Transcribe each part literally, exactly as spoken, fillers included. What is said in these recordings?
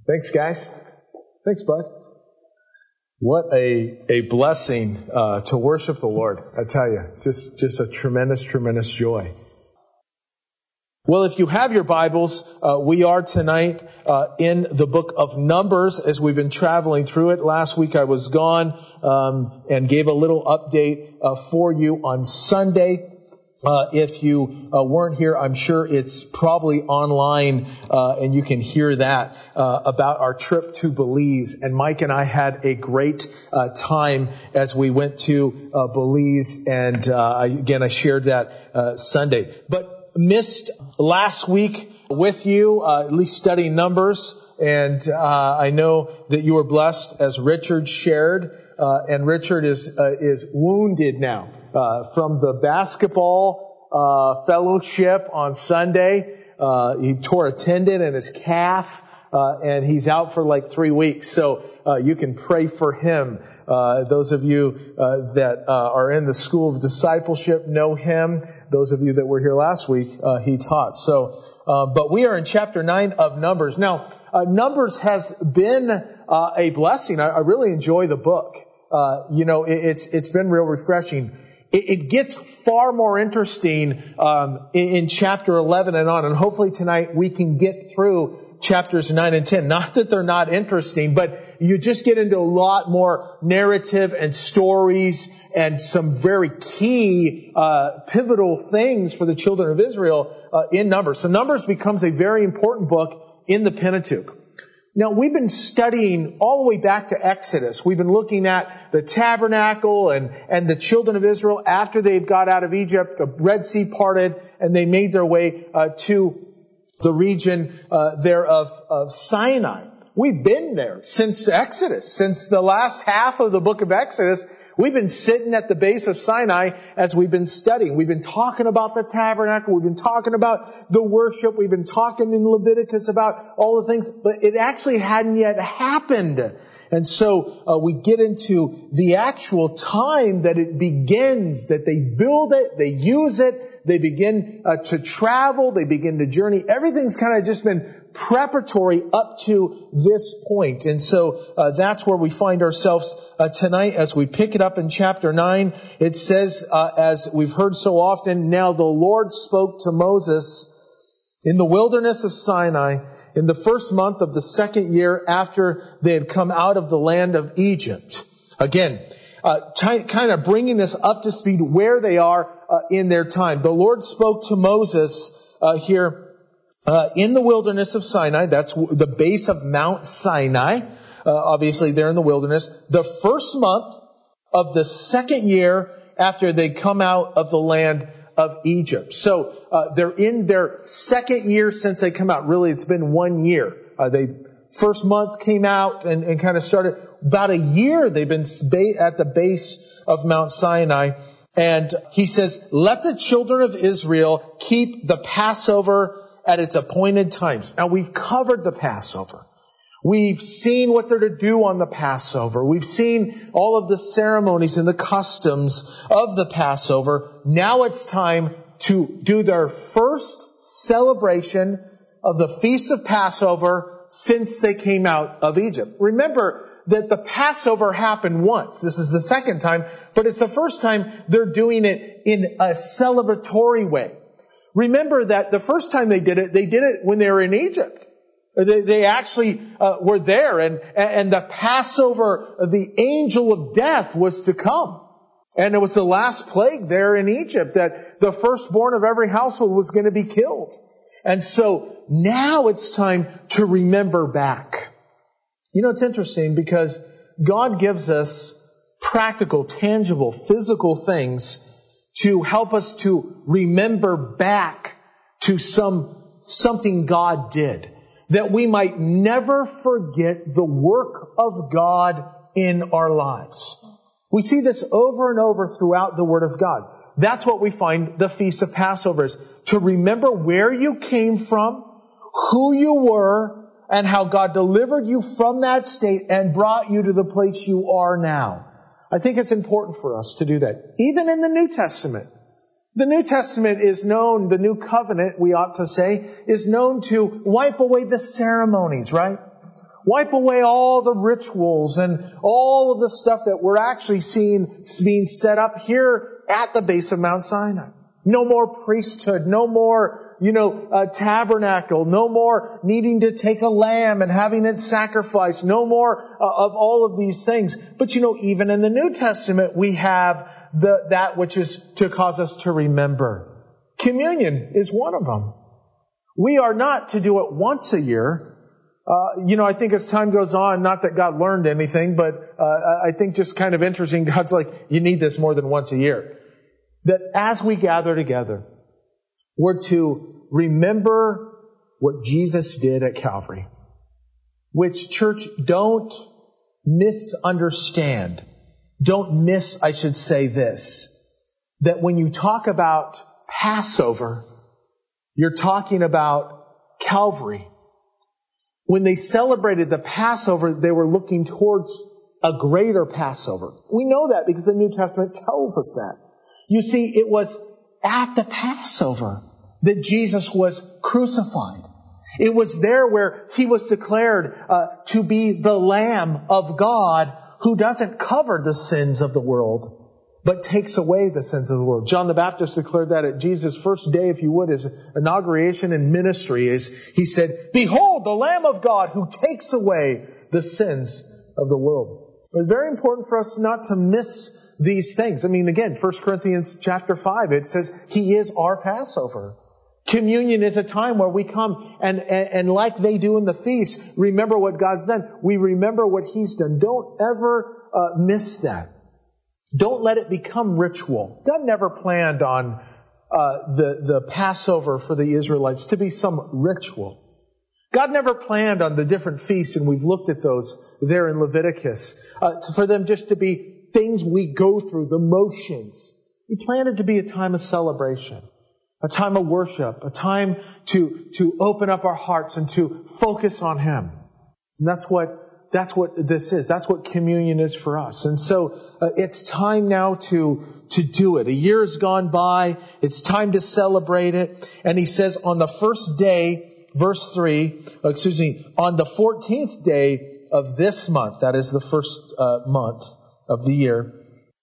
Thanks, guys. Thanks, bud. What a a blessing uh, to worship the Lord, I tell you. Just, just a tremendous, tremendous joy. Well, if you have your Bibles, uh, we are tonight uh, in the book of Numbers as we've been traveling through it. Last week I was gone um, and gave a little update uh, for you on Sunday. Uh, if you uh, weren't here, I'm sure it's probably online, uh, and you can hear that uh, about our trip to Belize. And Mike and I had a great uh, time as we went to uh, Belize, and uh, I, again, I shared that uh, Sunday. But missed last week with you, uh, at least studying Numbers, and uh, I know that you were blessed as Richard shared, uh, and Richard is uh, is wounded now. Uh, from the basketball uh, fellowship on Sunday. Uh, he tore a tendon in his calf, uh, and he's out for like three weeks. So uh, you can pray for him. Uh, those of you uh, that uh, are in the school of discipleship know him. Those of you that were here last week, uh, he taught. So, uh, but we are in chapter nine of Numbers. Now, uh, Numbers has been uh, a blessing. I, I really enjoy the book. Uh, you know, it, it's it's been real refreshing. It gets far more interesting um, in, in chapter eleven and on. And hopefully tonight we can get through chapters nine and ten. Not that they're not interesting, but you just get into a lot more narrative and stories and some very key, uh, pivotal things for the children of Israel uh, in Numbers. So Numbers becomes a very important book in the Pentateuch. Now, we've been studying all the way back to Exodus. We've been looking at the tabernacle and, and the children of Israel after they got out of Egypt. The Red Sea parted and they made their way uh, to the region uh, there of, of Sinai. We've been there since Exodus, since the last half of the book of Exodus. We've been sitting at the base of Sinai as we've been studying. We've been talking about the tabernacle. We've been talking about the worship. We've been talking in Leviticus about all the things, but it actually hadn't yet happened. And so uh, we get into the actual time that it begins, that they build it, they use it, they begin uh, to travel, they begin to journey. Everything's kind of just been preparatory up to this point. And so uh, that's where we find ourselves uh, tonight as we pick it up in chapter nine. It says, uh, as we've heard so often, now the Lord spoke to Moses in the wilderness of Sinai in the first month of the second year after they had come out of the land of Egypt. Again, uh, t- kind of bringing us up to speed where they are uh, in their time. The Lord spoke to Moses uh, here uh, in the wilderness of Sinai. That's w- the base of Mount Sinai. Uh, obviously, they're in the wilderness. The first month of the second year after they come out of the land of Egypt. So uh, they're in their second year since they come out. Really, it's been one year. Uh, they first month came out and, and kind of started. About a year they've been at the base of Mount Sinai. And he says, let the children of Israel keep the Passover at its appointed times. Now, we've covered the Passover. We've seen what they're to do on the Passover. We've seen all of the ceremonies and the customs of the Passover. Now it's time to do their first celebration of the Feast of Passover since they came out of Egypt. Remember that the Passover happened once. This is the second time, but it's the first time they're doing it in a celebratory way. Remember that the first time they did it, they did it when they were in Egypt. They, they actually uh, were there, and, and the Passover, the angel of death was to come. And it was the last plague there in Egypt that the firstborn of every household was going to be killed. And so now it's time to remember back. You know, it's interesting because God gives us practical, tangible, physical things to help us to remember back to some something God did, that we might never forget the work of God in our lives. We see this over and over throughout the Word of God. That's what we find the Feast of Passover is, to remember where you came from, who you were, and how God delivered you from that state and brought you to the place you are now. I think it's important for us to do that. Even in the New Testament. The New Testament is known, the New Covenant, we ought to say, is known to wipe away the ceremonies, right? Wipe away all the rituals and all of the stuff that we're actually seeing being set up here at the base of Mount Sinai. No more priesthood, no more, you know, uh, tabernacle, no more needing to take a lamb and having it sacrificed, no more uh, of all of these things. But you know, even in the New Testament, we have the that which is to cause us to remember. Communion is one of them. We are not to do it once a year. Uh, you know, I think as time goes on, not that God learned anything, but uh, I think just kind of interesting, God's like, you need this more than once a year. That as we gather together, we're to remember what Jesus did at Calvary. Which, church, don't misunderstand. Don't miss, I should say this, that when you talk about Passover, you're talking about Calvary. When they celebrated the Passover, they were looking towards a greater Passover. We know that because the New Testament tells us that. You see, it was at the Passover that Jesus was crucified. It was there where He was declared uh, to be the Lamb of God who doesn't cover the sins of the world, but takes away the sins of the world. John the Baptist declared that at Jesus' first day, if you would, his inauguration in ministry, is he said, "Behold, the Lamb of God who takes away the sins of the world." It's very important for us not to miss these things. I mean, again, First Corinthians chapter five, it says He is our Passover. Communion is a time where we come and, and, and like they do in the feast, remember what God's done. We remember what He's done. Don't ever uh, miss that. Don't let it become ritual. God never planned on uh, the, the Passover for the Israelites to be some ritual. God never planned on the different feasts, and we've looked at those there in Leviticus, uh, for them just to be things we go through, the motions. He planned it to be a time of celebration, a time of worship, a time to, to open up our hearts and to focus on Him. And that's what That's what this is. That's what communion is for us. And so uh, it's time now to, to do it. A year has gone by. It's time to celebrate it. And He says on the first day, verse three, excuse me, on the fourteenth day of this month, that is the first uh, month of the year,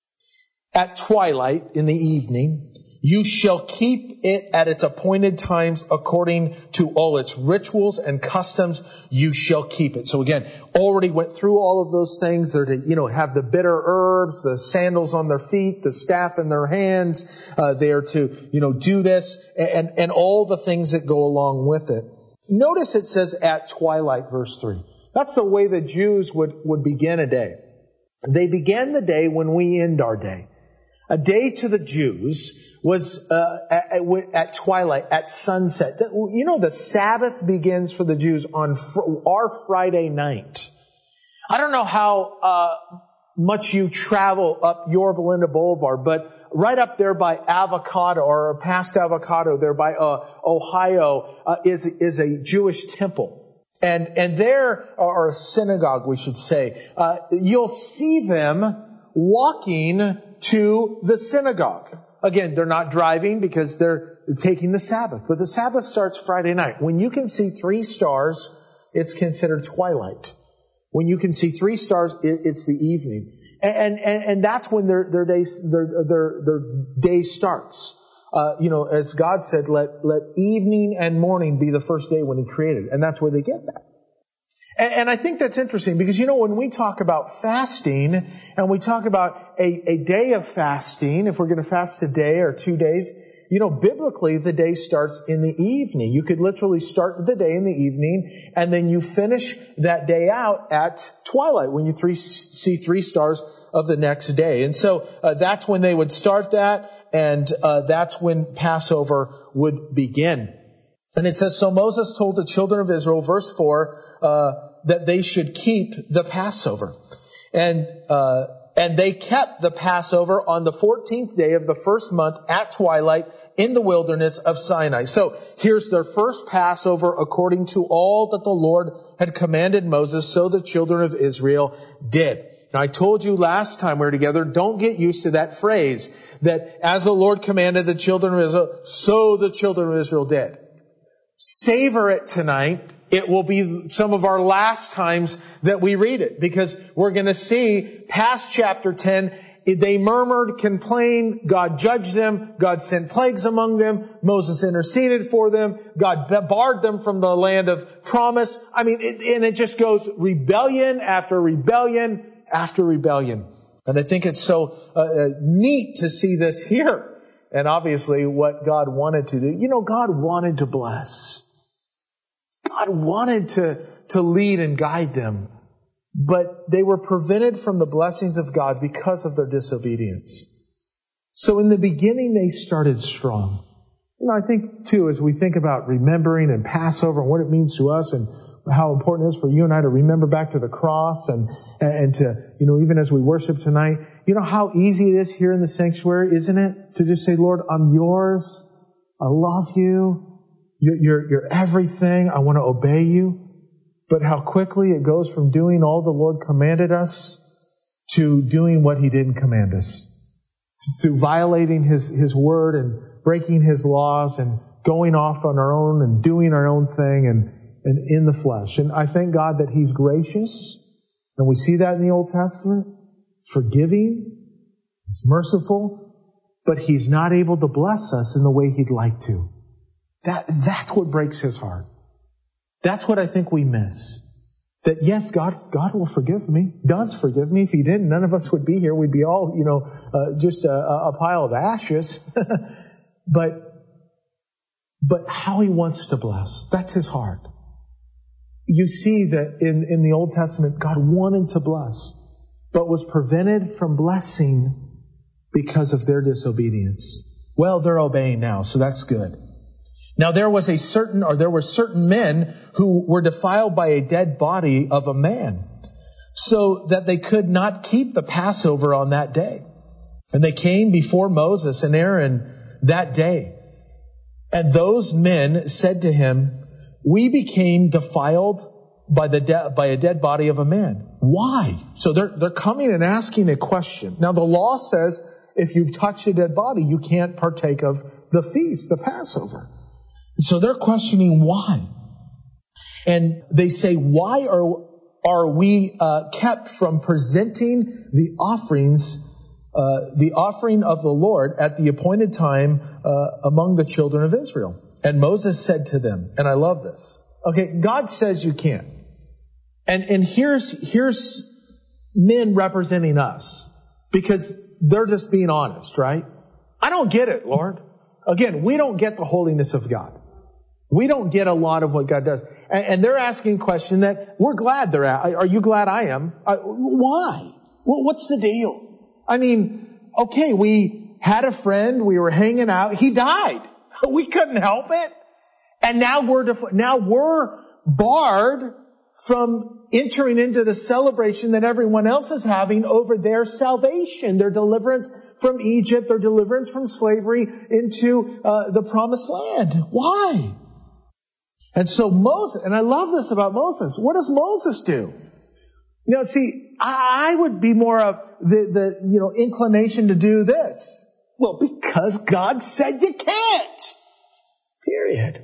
at twilight in the evening, you shall keep it at its appointed times according to all its rituals and customs. You shall keep it. So again, already went through all of those things. They're to, you know, have the bitter herbs, the sandals on their feet, the staff in their hands. Uh, they are to, you know, do this and, and all the things that go along with it. Notice it says at twilight, verse three. That's the way the Jews would, would begin a day. They began the day when we end our day. A day to the Jews was uh, at, at twilight, at sunset. You know, the Sabbath begins for the Jews on fr- our Friday night. I don't know how uh, much you travel up Yorba Linda Boulevard, but right up there by Avocado, or past Avocado, there by uh, Ohio, uh, is is a Jewish temple. And and there, or a synagogue, we should say. Uh, you'll see them walking to the synagogue. Again, they're not driving because they're taking the Sabbath. But the Sabbath starts Friday night. When you can see three stars, it's considered twilight. When you can see three stars, it's the evening. And, and, and that's when their, their day, their, their, their day starts. Uh, you know, as God said, let, let evening and morning be the first day when He created. And that's where they get that. And I think that's interesting because, you know, when we talk about fasting and we talk about a, a day of fasting, if we're going to fast a day or two days, you know, biblically the day starts in the evening. You could literally start the day in the evening and then you finish that day out at twilight when you three, see three stars of the next day. And so uh, that's when they would start that, and uh, that's when Passover would begin. And it says, so Moses told the children of Israel, verse four, uh, that they should keep the Passover. And, uh, and they kept the Passover on the fourteenth day of the first month at twilight in the wilderness of Sinai. So here's their first Passover according to all that the Lord had commanded Moses, so the children of Israel did. Now, I told you last time we were together, don't get used to that phrase, that as the Lord commanded the children of Israel, so the children of Israel did. Savor it tonight it will be some of our last times that we read it, because we're going to see past chapter ten, they murmured, complained, God judged them, God sent plagues among them, Moses interceded for them, God barred them from the land of promise. I mean, it, and it just goes rebellion after rebellion after rebellion. And I think it's so uh, uh, neat to see this here. And obviously what God wanted to do, you know, God wanted to bless. God wanted to, to lead and guide them. But they were prevented from the blessings of God because of their disobedience. So in the beginning, they started strong. You know, I think, too, as we think about remembering and Passover and what it means to us and how important it is for you and I to remember back to the cross and, and to, you know, even as we worship tonight, you know how easy it is here in the sanctuary, isn't it? To just say, Lord, I'm yours. I love you. You're, you're, you're everything. I want to obey you. But how quickly it goes from doing all the Lord commanded us to doing what He didn't command us. To violating His, His word and breaking His laws and going off on our own and doing our own thing and, and in the flesh. And I thank God that He's gracious. And we see that in the Old Testament. Forgiving. He's merciful. But He's not able to bless us in the way He'd like to. That, that's what breaks His heart. That's what I think we miss. That yes, God, God will forgive me, does forgive me. If He didn't, none of us would be here. We'd be all, you know, uh, just a, a pile of ashes. but, but how He wants to bless, that's His heart. You see that in, in the Old Testament, God wanted to bless, but was prevented from blessing because of their disobedience. Well, they're obeying now, so that's good. Now there was a certain, or there were certain men who were defiled by a dead body of a man, so that they could not keep the Passover on that day. And they came before Moses and Aaron that day. And those men said to him, we became defiled by the de- by a dead body of a man. Why? So they're, they're coming and asking a question. Now the law says if you've touched a dead body, you can't partake of the feast, the Passover. So they're questioning why. And they say, why are, are we uh, kept from presenting the offerings, uh, the offering of the Lord at the appointed time uh, among the children of Israel? And Moses said to them, and I love this. Okay, God says you can't. And, and here's, here's men representing us, because they're just being honest, right? I don't get it, Lord. Again, we don't get the holiness of God. We don't get a lot of what God does. And, and they're asking a question that we're glad they're at. Are you glad I am? Uh, why? Well, what's the deal? I mean, okay, we had a friend. We were hanging out. He died. We couldn't help it. And now we're, def- now we're barred from entering into the celebration that everyone else is having over their salvation, their deliverance from Egypt, their deliverance from slavery into uh, the promised land. Why? And so Moses, and I love this about Moses. What does Moses do? You know, see, I would be more of the, the, you know, inclination to do this. Well, because God said you can't. Period.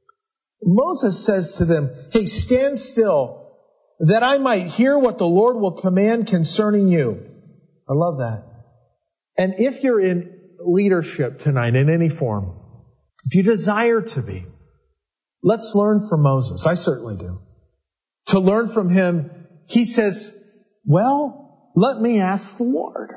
Moses says to them, hey, stand still, that I might hear what the Lord will command concerning you. I love that. And if you're in leadership tonight in any form, if you desire to be, let's learn from Moses. I certainly do. To learn from him, he says, well, let me ask the Lord.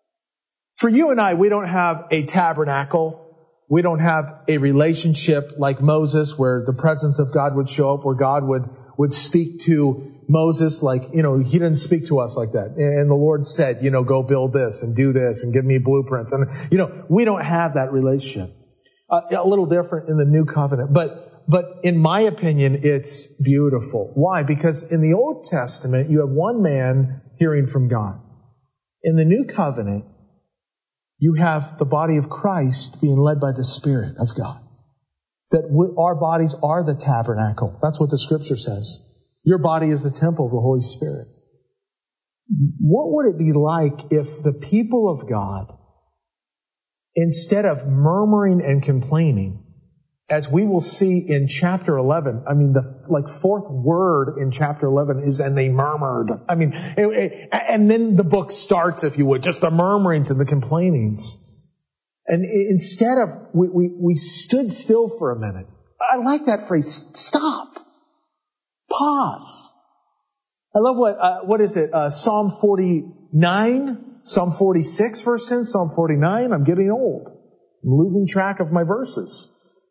For you and I, we don't have a tabernacle. We don't have a relationship like Moses where the presence of God would show up, where God would, would speak to Moses like, you know, he didn't speak to us like that. And the Lord said, you know, go build this and do this and give me blueprints. And, you know, we don't have that relationship. Uh, a little different in the new covenant. But, but in my opinion, it's beautiful. Why? Because in the Old Testament, you have one man hearing from God. In the new covenant, you have the body of Christ being led by the Spirit of God. That we, our bodies are the tabernacle. That's what the Scripture says. Your body is the temple of the Holy Spirit. What would it be like if the people of God, instead of murmuring and complaining, as we will see in chapter eleven, I mean, the like fourth word in chapter eleven is, and they murmured. I mean, it, it, and then the book starts, if you would, just the murmurings and the complainings. And instead of, we, we, we stood still for a minute. I like that phrase, stop. Pause. I love what, uh, what is it, uh, Psalm forty-nine, Psalm forty-six, verse ten, Psalm forty-nine, I'm getting old. I'm losing track of my verses.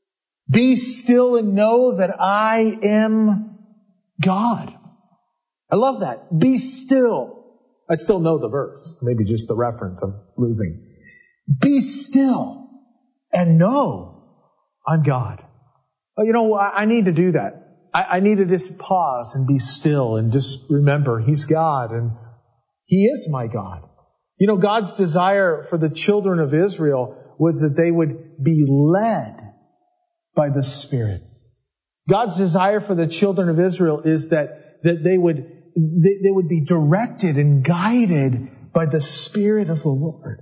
Be still and know that I am God. I love that. Be still. I still know the verse. Maybe just the reference I'm losing. Be still and know I'm God. Oh, you know, I, I need to do that. I, I need to just pause and be still and just remember He's God and He is my God. You know, God's desire for the children of Israel was that they would be led by the Spirit. God's desire for the children of Israel is that, that they would, they, they would be directed and guided by the Spirit of the Lord.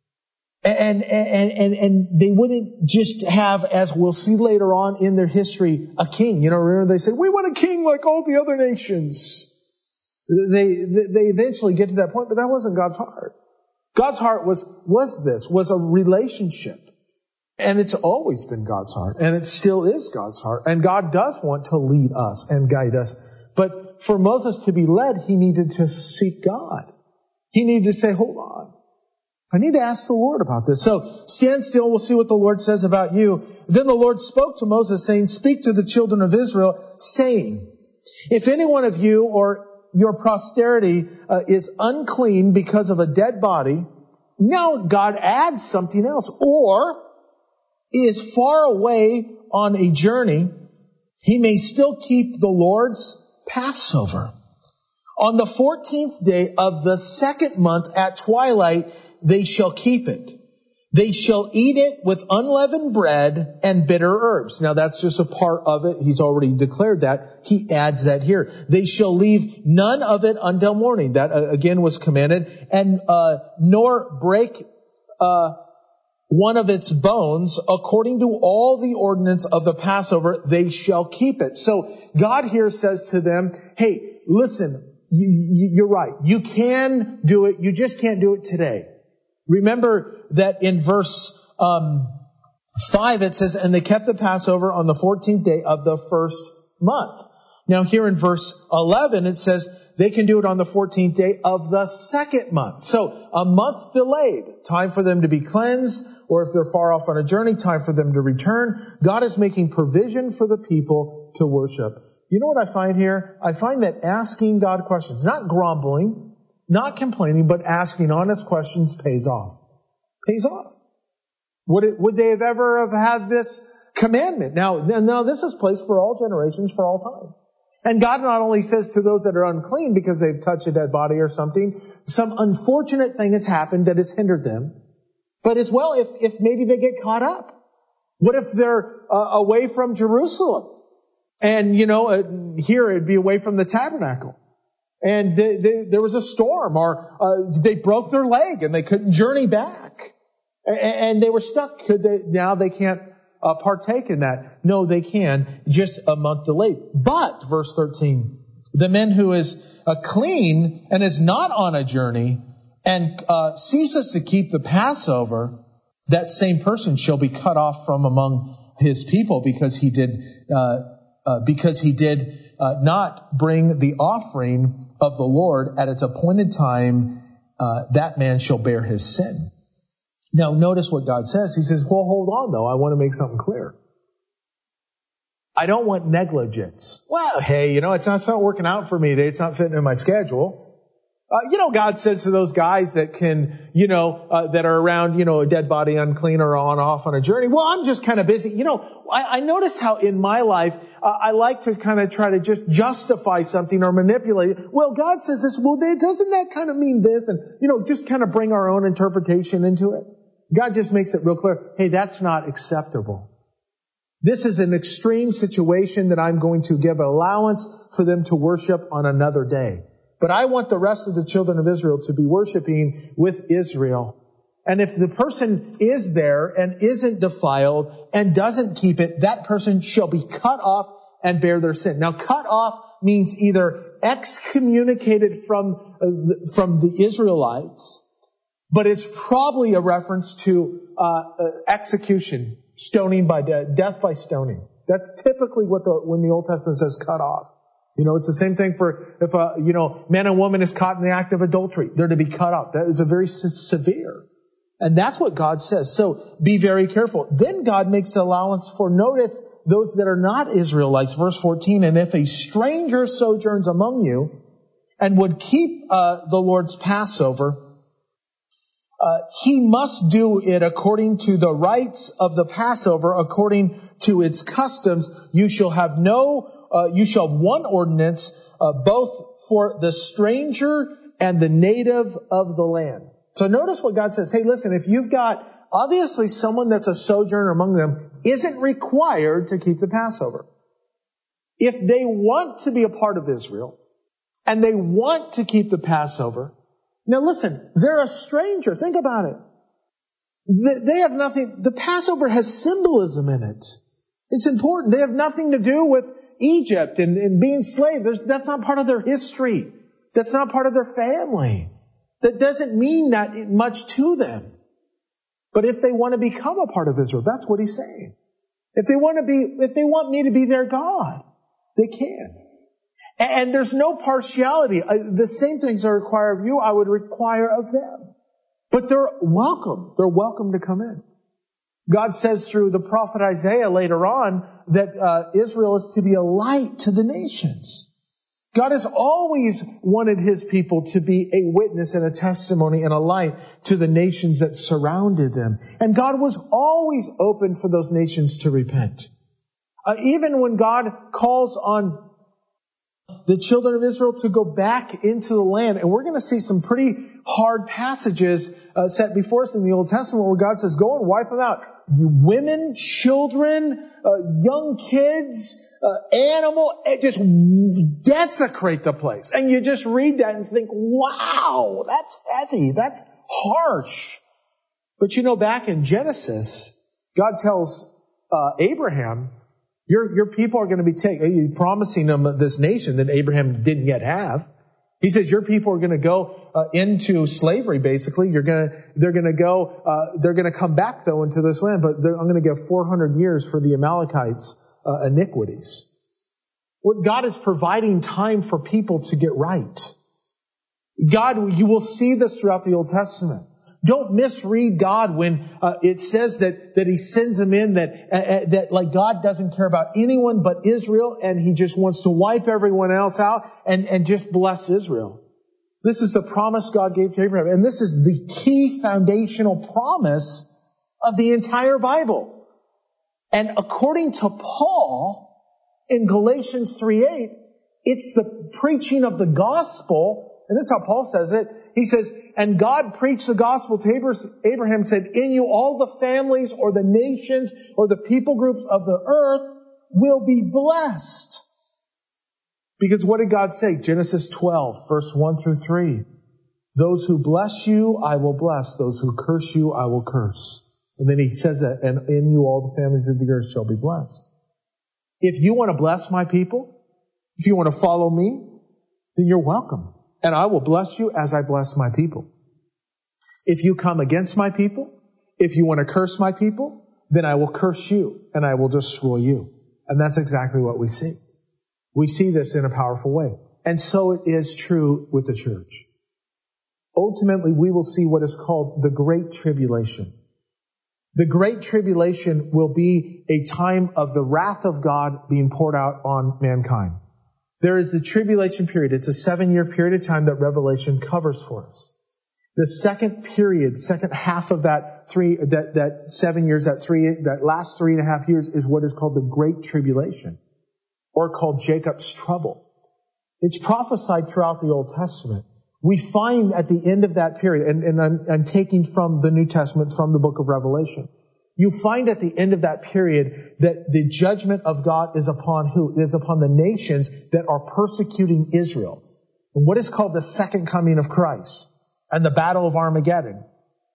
And, and, and, and they wouldn't just have, as we'll see later on in their history, a king. You know, remember they said, we want a king like all the other nations. They, they eventually get to that point, but that wasn't God's heart. God's heart was, was this, was a relationship. And it's always been God's heart, and it still is God's heart. And God does want to lead us and guide us. But for Moses to be led, he needed to seek God. He needed to say, hold on. I need to ask the Lord about this. So stand still. We'll see what the Lord says about you. Then the Lord spoke to Moses, saying, speak to the children of Israel, saying, if any one of you or your posterity uh, is unclean because of a dead body, now God adds something else, or is far away on a journey, he may still keep the Lord's Passover. On the fourteenth day of the second month at twilight, they shall keep it. They shall eat it with unleavened bread and bitter herbs. Now that's just a part of it. He's already declared that. He adds that here. They shall leave none of it until morning. That uh, again was commanded. And uh, nor break uh one of its bones, according to all the ordinance of the Passover, they shall keep it. So God here says to them, hey, listen, you, you're right. You can do it. You just can't do it today. Remember that in verse um, five it says, and they kept the Passover on the fourteenth day of the first month. Now here in verse eleven it says they can do it on the fourteenth day of the second month. So a month delayed. Time for them to be cleansed, or if they're far off on a journey, time for them to return. God is making provision for the people to worship. You know what I find here? I find that asking God questions, not grumbling, not complaining, but asking honest questions pays off. Pays off. Would it, would they have ever have had this commandment? Now, now this is placed for all generations, for all times. And God not only says to those that are unclean because they've touched a dead body or something, some unfortunate thing has happened that has hindered them, but as well if, if maybe they get caught up. What if they're uh, away from Jerusalem? And, you know, uh, here it'd be away from the tabernacle. And they, they, there was a storm, or uh, they broke their leg and they couldn't journey back. And, and they were stuck. Could they, now they can't Uh, partake in that. No, they can, just a month delayed. But, verse thirteen, the man who is uh, clean and is not on a journey and uh, ceases to keep the Passover, that same person shall be cut off from among his people because he did uh, uh, because he did uh, not bring the offering of the Lord at its appointed time. Uh, that man shall bear his sin. Now, notice what God says. He says, well, hold on, though. I want to make something clear. I don't want negligence. Well, hey, you know, it's not, it's not working out for me today. It's not fitting in my schedule. Uh, you know, God says to those guys that can, you know, uh, that are around, you know, a dead body unclean or on off on a journey. Well, I'm just kind of busy. You know, I, I notice how in my life, uh, I like to kind of try to just justify something or manipulate it. Well, God says this. Well, doesn't that kind of mean this? And, you know, just kind of bring our own interpretation into it. God just makes it real clear. Hey, that's not acceptable. This is an extreme situation that I'm going to give allowance for them to worship on another day. But I want the rest of the children of Israel to be worshiping with Israel. And if the person is there and isn't defiled and doesn't keep it, that person shall be cut off and bear their sin. Now, cut off means either excommunicated from, uh, from the Israelites, but it's probably a reference to uh, uh, execution, stoning by death, death by stoning. That's typically what the, when the Old Testament says cut off. You know, it's the same thing for if a, you know, man and woman is caught in the act of adultery. They're to be cut off. That is a very se- severe. And that's what God says. So be very careful. Then God makes allowance for, notice, those that are not Israelites. Verse fourteen, and if a stranger sojourns among you and would keep uh, the Lord's Passover, uh, he must do it according to the rites of the Passover, according to its customs. You shall have no, uh, you shall have one ordinance, uh, both for the stranger and the native of the land. So notice what God says. Hey, listen, if you've got, obviously someone that's a sojourner among them isn't required to keep the Passover. If they want to be a part of Israel and they want to keep the Passover, now listen, they're a stranger. Think about it. They have nothing, the Passover has symbolism in it. It's important. They have nothing to do with Egypt and, and being slaves. There's, that's not part of their history. That's not part of their family. That doesn't mean that much to them. But if they want to become a part of Israel, that's what he's saying. If they want to be, if they want me to be their God, they can. And there's no partiality. The same things I require of you, I would require of them. But they're welcome. They're welcome to come in. God says through the prophet Isaiah later on that uh, Israel is to be a light to the nations. God has always wanted His people to be a witness and a testimony and a light to the nations that surrounded them. And God was always open for those nations to repent. Uh, even when God calls on the children of Israel to go back into the land, and we're going to see some pretty hard passages uh, set before us in the Old Testament where God says, go and wipe them out. You women, children, uh, young kids, uh, animal, just desecrate the place. And you just read that and think, wow, that's heavy. That's harsh. But you know, back in Genesis, God tells uh, Abraham, your, your people are going to be taken, promising them this nation that Abraham didn't yet have. He says, your people are going to go uh, into slavery, basically. You're going to, they're going to go, uh, they're going to come back, though, into this land, but I'm going to give four hundred years for the Amalekites' uh, iniquities. Well, God is providing time for people to get right. God, you will see this throughout the Old Testament. Don't misread God when uh, it says that that He sends them in, that uh, that like God doesn't care about anyone but Israel, and He just wants to wipe everyone else out and and just bless Israel. This is the promise God gave to Abraham, and this is the key foundational promise of the entire Bible. And according to Paul in Galatians three eight, it's the preaching of the gospel. And this is how Paul says it. He says, and God preached the gospel to Abraham, said, in you all the families or the nations or the people groups of the earth will be blessed. Because what did God say? Genesis twelve, verse one through three. Those who bless you, I will bless. Those who curse you, I will curse. And then he says that, and in you all the families of the earth shall be blessed. If you want to bless my people, if you want to follow me, then you're welcome. And I will bless you as I bless my people. If you come against my people, if you want to curse my people, then I will curse you and I will destroy you. And that's exactly what we see. We see this in a powerful way. And so it is true with the church. Ultimately, we will see what is called the Great Tribulation. The Great Tribulation will be a time of the wrath of God being poured out on mankind. There is the tribulation period. It's a seven-year period of time that Revelation covers for us. The second period, second half of that three, that, that seven years, that three, that last three and a half years is what is called the Great Tribulation, or called Jacob's trouble. It's prophesied throughout the Old Testament. We find at the end of that period, and, and I'm, I'm taking from the New Testament, from the book of Revelation, you find at the end of that period that the judgment of God is upon who? It is upon the nations that are persecuting Israel. And what is called the second coming of Christ and the battle of Armageddon.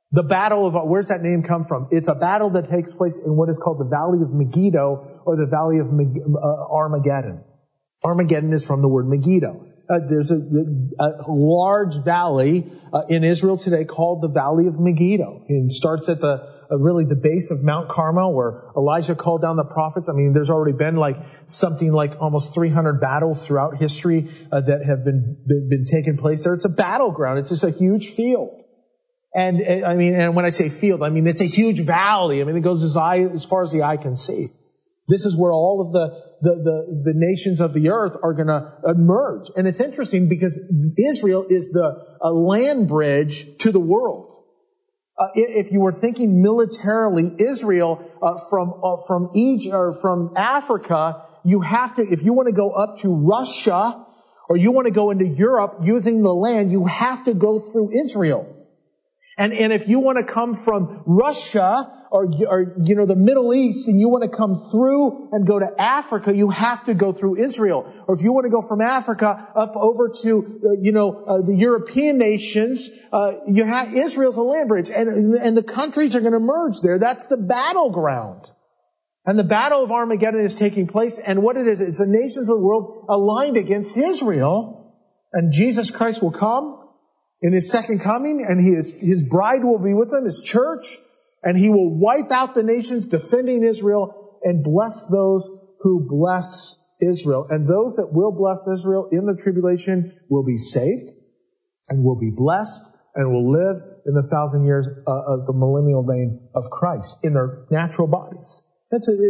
The battle of, where's that name come from? It's a battle that takes place in what is called the Valley of Megiddo, or the Valley of Meg- uh, Armageddon. Armageddon is from the word Megiddo. Uh, there's a, a large valley uh, in Israel today called the Valley of Megiddo. It starts at the uh, really the base of Mount Carmel, where Elijah called down the prophets. I mean, there's already been like something like almost three hundred battles throughout history uh, that have been, been been taking place there. It's a battleground. It's just a huge field. And, and I mean, and when I say field, I mean it's a huge valley. I mean, it goes as, eye, as far as the eye can see. This is where all of the the the, the nations of the earth are going to emerge. And it's interesting because Israel is the a land bridge to the world. Uh, if you were thinking militarily, Israel uh, from uh, from Egypt or from Africa, you have to, if you want to go up to Russia or you want to go into Europe using the land, you have to go through Israel. And, and if you want to come from Russia or, or, you know, the Middle East and you want to come through and go to Africa, you have to go through Israel. Or if you want to go from Africa up over to, uh, you know, uh, the European nations, uh, you have, Israel's a land bridge. And, and the countries are going to merge there. That's the battleground. And the battle of Armageddon is taking place. And what it is, it's the nations of the world aligned against Israel. And Jesus Christ will come in His second coming, and he is, His bride will be with Him, His church, and He will wipe out the nations defending Israel and bless those who bless Israel. And those that will bless Israel in the tribulation will be saved and will be blessed and will live in the thousand years uh, of the millennial reign of Christ in their natural bodies. That's a,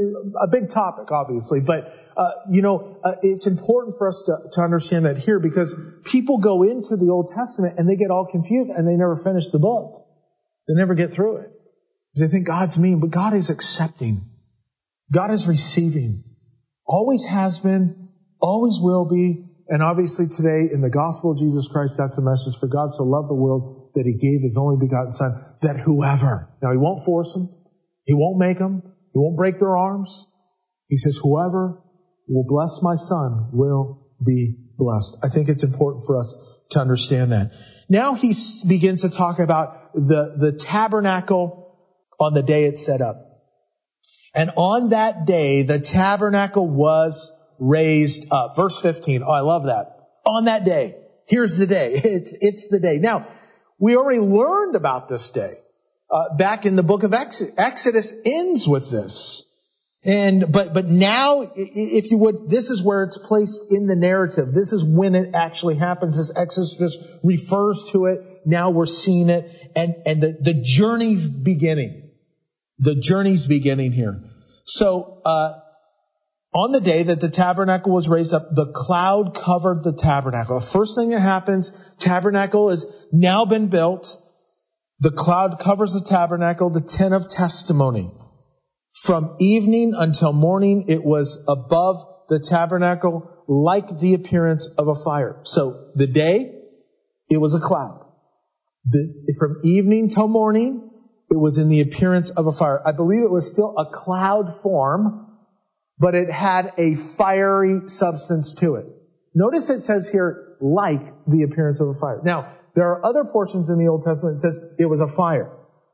a big topic, obviously, but, uh, you know, uh, it's important for us to, to understand that here because people go into the Old Testament and they get all confused and they never finish the book. They never get through it. Because they think God's mean, but God is accepting. God is receiving. Always has been, always will be, and obviously today in the gospel of Jesus Christ, that's a message. For God so loved the world that He gave His only begotten Son, that whoever, now He won't force them, He won't make them, He won't break their arms. He says, whoever will bless my Son will be blessed. I think it's important for us to understand that. Now he begins to talk about the, the tabernacle on the day it's set up. And on that day, the tabernacle was raised up. Verse fifteen. Oh, I love that. On that day. Here's the day. It's, it's the day. Now, we already learned about this day. Uh, back in the book of Exodus. Exodus ends with this. And, but, but now, if you would, this is where it's placed in the narrative. This is when it actually happens. This Exodus just refers to it. Now we're seeing it. And, and the, the journey's beginning. The journey's beginning here. So, uh, on the day that the tabernacle was raised up, the cloud covered the tabernacle. The first thing that happens, tabernacle has now been built. The cloud covers the tabernacle, the tent of testimony. From evening until morning, it was above the tabernacle like the appearance of a fire. So the day, it was a cloud. The, from evening till morning, it was in the appearance of a fire. I believe it was still a cloud form, but it had a fiery substance to it. Notice it says here, like the appearance of a fire. Now, there are other portions in the Old Testament that says it was a fire.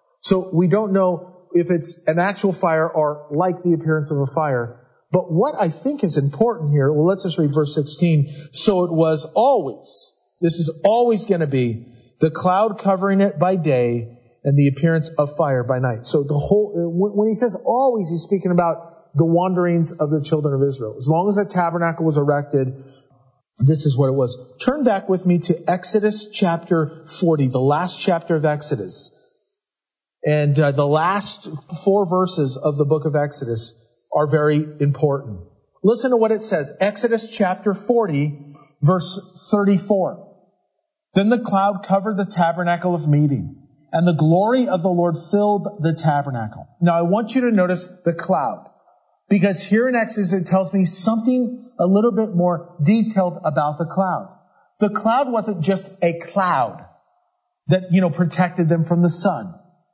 So we don't know if it's an actual fire or like the appearance of a fire. But what I think is important here, well, let's just read verse sixteen. So it was always, this is always going to be the cloud covering it by day and the appearance of fire by night. So the whole, when he says always, he's speaking about the wanderings of the children of Israel. As long as the tabernacle was erected, this is what it was. Turn back with me to Exodus chapter forty, the last chapter of Exodus. And uh, the last four verses of the book of Exodus are very important. Listen to what it says. Exodus chapter forty, verse thirty-four. Then the cloud covered the tabernacle of meeting, and the glory of the Lord filled the tabernacle. Now I want you to notice the cloud, because here in Exodus it tells me something a little bit more detailed about the cloud. The cloud wasn't just a cloud that, you know, protected them from the sun.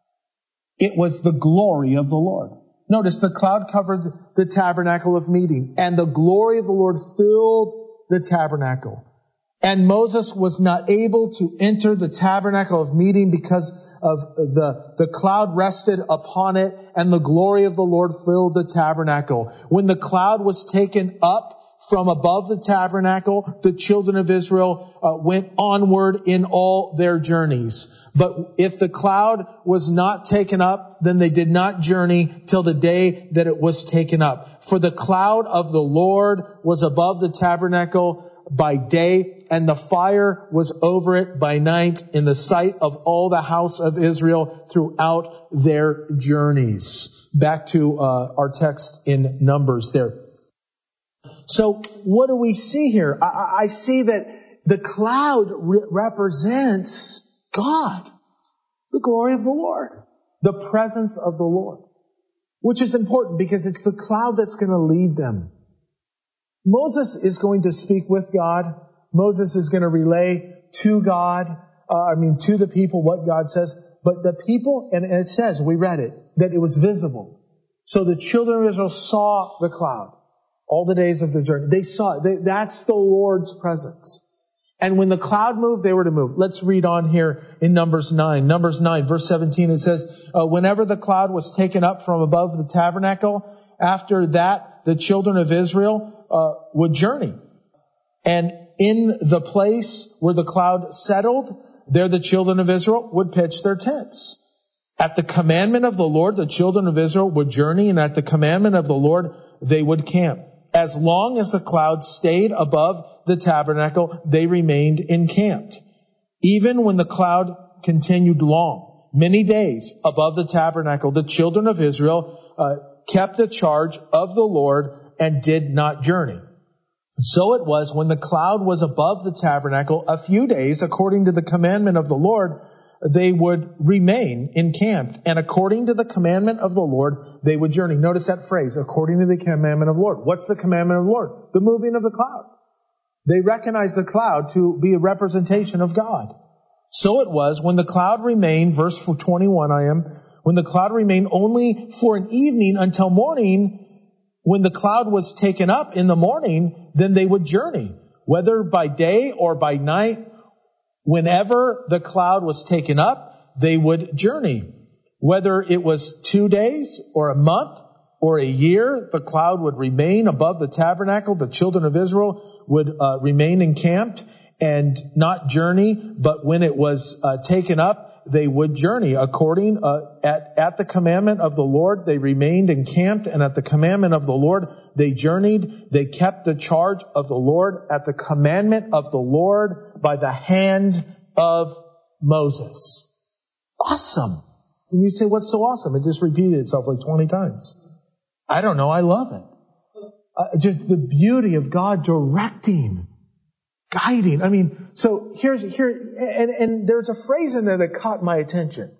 It was the glory of the Lord. Notice the cloud covered the tabernacle of meeting, and the glory of the Lord filled the tabernacle. And Moses was not able to enter the tabernacle of meeting because of the, the cloud rested upon it, and the glory of the Lord filled the tabernacle. When the cloud was taken up from above the tabernacle, the children of Israel uh, went onward in all their journeys. But if the cloud was not taken up, then they did not journey till the day that it was taken up. For the cloud of the Lord was above the tabernacle by day, and the fire was over it by night in the sight of all the house of Israel throughout their journeys. Back to uh, our text in Numbers there. So what do we see here? I, I see that the cloud re- represents God, the glory of the Lord, the presence of the Lord, which is important because it's the cloud that's going to lead them. Moses is going to speak with God. Moses is going to relay to God, uh, I mean to the people what God says. But the people, and it says, we read it, that it was visible. So the children of Israel saw the cloud all the days of the journey. They saw it. They, that's the Lord's presence. And when the cloud moved, they were to move. Let's read on here in Numbers nine. Numbers nine, verse seventeen, it says, uh, whenever the cloud was taken up from above the tabernacle, after that, the children of Israel uh, would journey. And in the place where the cloud settled, there the children of Israel would pitch their tents. At the commandment of the Lord, the children of Israel would journey, and at the commandment of the Lord, they would camp. As long as the cloud stayed above the tabernacle, they remained encamped. Even when the cloud continued long, many days above the tabernacle, the children of Israel uh, kept the charge of the Lord and did not journey. So it was when the cloud was above the tabernacle a few days, according to the commandment of the Lord, they would remain encamped. And according to the commandment of the Lord, they would journey. Notice that phrase, according to the commandment of the Lord. What's the commandment of the Lord? The moving of the cloud. They recognize the cloud to be a representation of God. So it was when the cloud remained, verse twenty-one I am, when the cloud remained only for an evening until morning. When the cloud was taken up in the morning, then they would journey, whether by day or by night. Whenever the cloud was taken up, they would journey. Whether it was two days or a month or a year, the cloud would remain above the tabernacle. The children of Israel would uh, remain encamped and not journey. But when it was uh, taken up, they would journey according uh, at at the commandment of the Lord. They remained encamped, and at the commandment of the Lord they journeyed. They kept the charge of the Lord at the commandment of the Lord by the hand of Moses. Awesome. And you say, what's so awesome? It just repeated itself like twenty times. I don't know. I love it. Uh, just the beauty of God directing, guiding. I mean, so here's, here, and, and there's a phrase in there that caught my attention.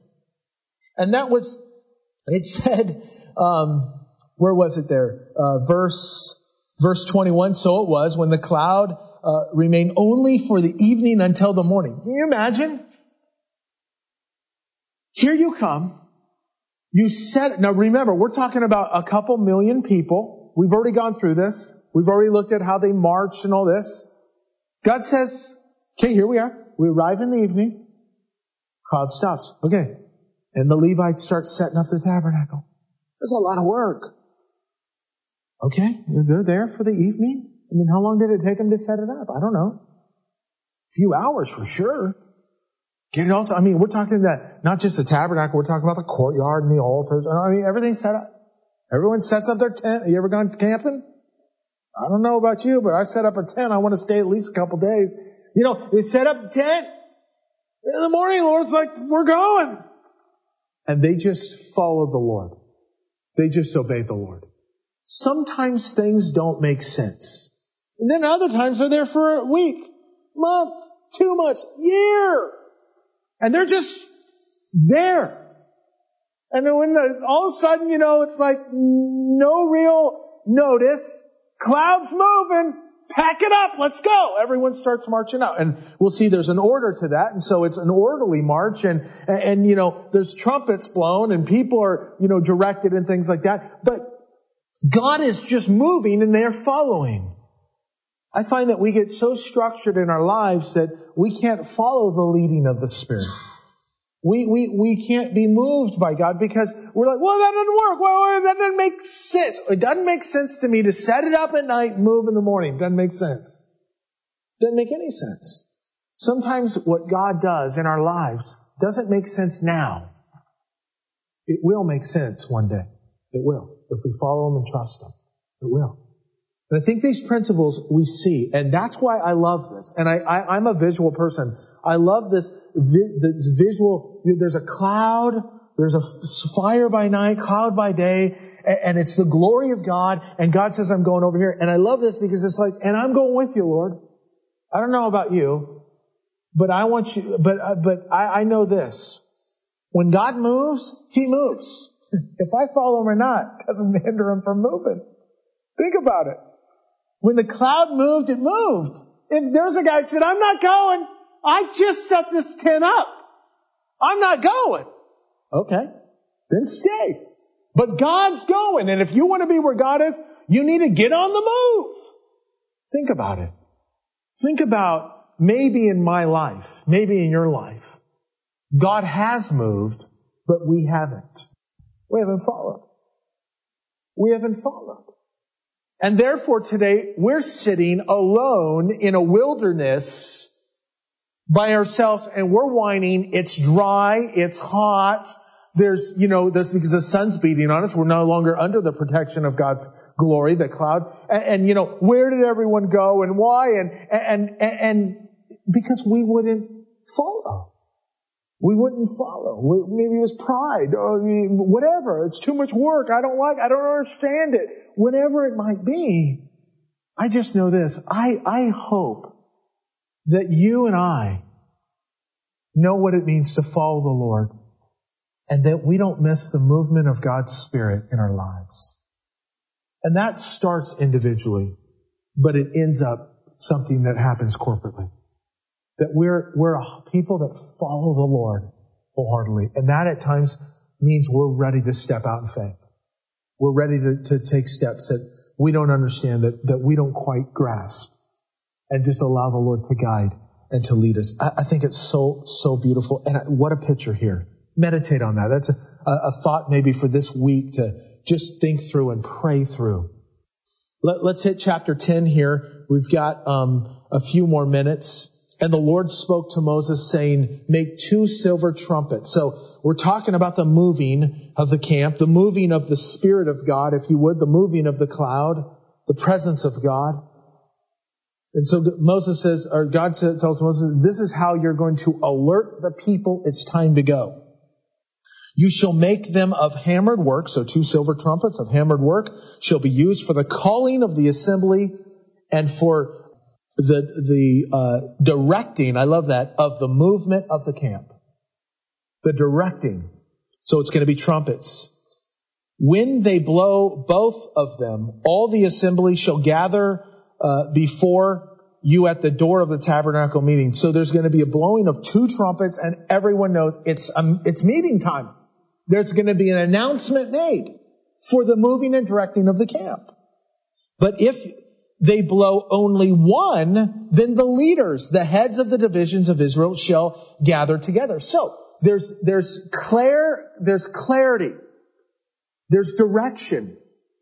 And that was, it said, um, where was it there? Uh, verse, verse twenty-one, so it was when the cloud, uh, remained only for the evening until the morning. Can you imagine? Here you come. You said, now remember, we're talking about a couple million people. We've already gone through this. We've already looked at how they marched and all this. God says, okay, here we are. We arrive in the evening. Cloud stops. Okay. And the Levites start setting up the tabernacle. There's a lot of work. Okay. They're there for the evening. I mean, how long did it take them to set it up? I don't know. A few hours for sure. Get it also. I mean, we're talking that, not just the tabernacle, we're talking about the courtyard and the altars. I mean, everything's set up. Everyone sets up their tent. Have you ever gone camping? I don't know about you, but I set up a tent. I want to stay at least a couple days. You know, they set up the tent. In the morning, the Lord's like, we're going. And they just followed the Lord. They just obeyed the Lord. Sometimes things don't make sense. And then other times they're there for a week, month, two months, year. And they're just there. And then when the, all of a sudden, you know, it's like no real notice. Clouds moving. Pack it up. Let's go. Everyone starts marching out. And we'll see there's an order to that. And so it's an orderly march. And, and, and, you know, there's trumpets blown and people are, you know, directed and things like that. But God is just moving and they're following. I find that we get so structured in our lives that we can't follow the leading of the Spirit. We, we, we can't be moved by God because we're like, well, that doesn't work. Well, well, that doesn't make sense. It doesn't make sense to me to set it up at night and move in the morning. It doesn't make sense. It doesn't make any sense. Sometimes what God does in our lives doesn't make sense now. It will make sense one day. It will. If we follow Him and trust Him. It will. And I think these principles we see, and that's why I love this. And I, I, I'm a visual person. I love this, vi- this visual. There's a cloud, there's a fire by night, cloud by day, and, and it's the glory of God. And God says, I'm going over here. And I love this because it's like, and I'm going with you, Lord. I don't know about you, but I want you. But uh, but I, I know this: when God moves, He moves. If I follow Him or not, it doesn't hinder Him from moving. Think about it. When the cloud moved, it moved. If there's a guy that said, I'm not going, I just set this tent up. I'm not going. Okay, then stay. But God's going. And if you want to be where God is, you need to get on the move. Think about it. Think about maybe in my life, maybe in your life, God has moved, but we haven't. We haven't followed. We haven't followed. And therefore today we're sitting alone in a wilderness by ourselves and we're whining. It's dry. It's hot. There's, you know, this because the sun's beating on us. We're no longer under the protection of God's glory, the cloud. And, and you know, where did everyone go and why? And, and, and, and because we wouldn't follow. We wouldn't follow. Maybe it was pride or whatever. It's too much work. I don't like, I don't understand it. Whatever it might be. I just know this. I, I hope that you and I know what it means to follow the Lord and that we don't miss the movement of God's Spirit in our lives. And that starts individually, but it ends up something that happens corporately. That we're, we're a people that follow the Lord wholeheartedly. And that at times means we're ready to step out in faith. We're ready to, to take steps that we don't understand, that, that we don't quite grasp. And just allow the Lord to guide and to lead us. I, I think it's so, so beautiful. And I, what a picture here. Meditate on that. That's a, a thought maybe for this week to just think through and pray through. Let, let's hit chapter ten here. We've got um, a few more minutes. And the Lord spoke to Moses saying, make two silver trumpets. So we're talking about the moving of the camp, the moving of the Spirit of God, if you would, the moving of the cloud, the presence of God. And so Moses says, or God tells Moses, this is how you're going to alert the people it's time to go. You shall make them of hammered work, so two silver trumpets of hammered work shall be used for the calling of the assembly and for the the uh directing, I love that, of the movement of the camp. The directing. So it's going to be trumpets. When they blow both of them, all the assembly shall gather uh before you at the door of the tabernacle meeting. So there's going to be a blowing of two trumpets, and everyone knows it's um, it's meeting time. There's going to be an announcement made for the moving and directing of the camp. But if they blow only one, then the leaders, the heads of the divisions of Israel, shall gather together. So there's there's clear there's clarity. There's direction.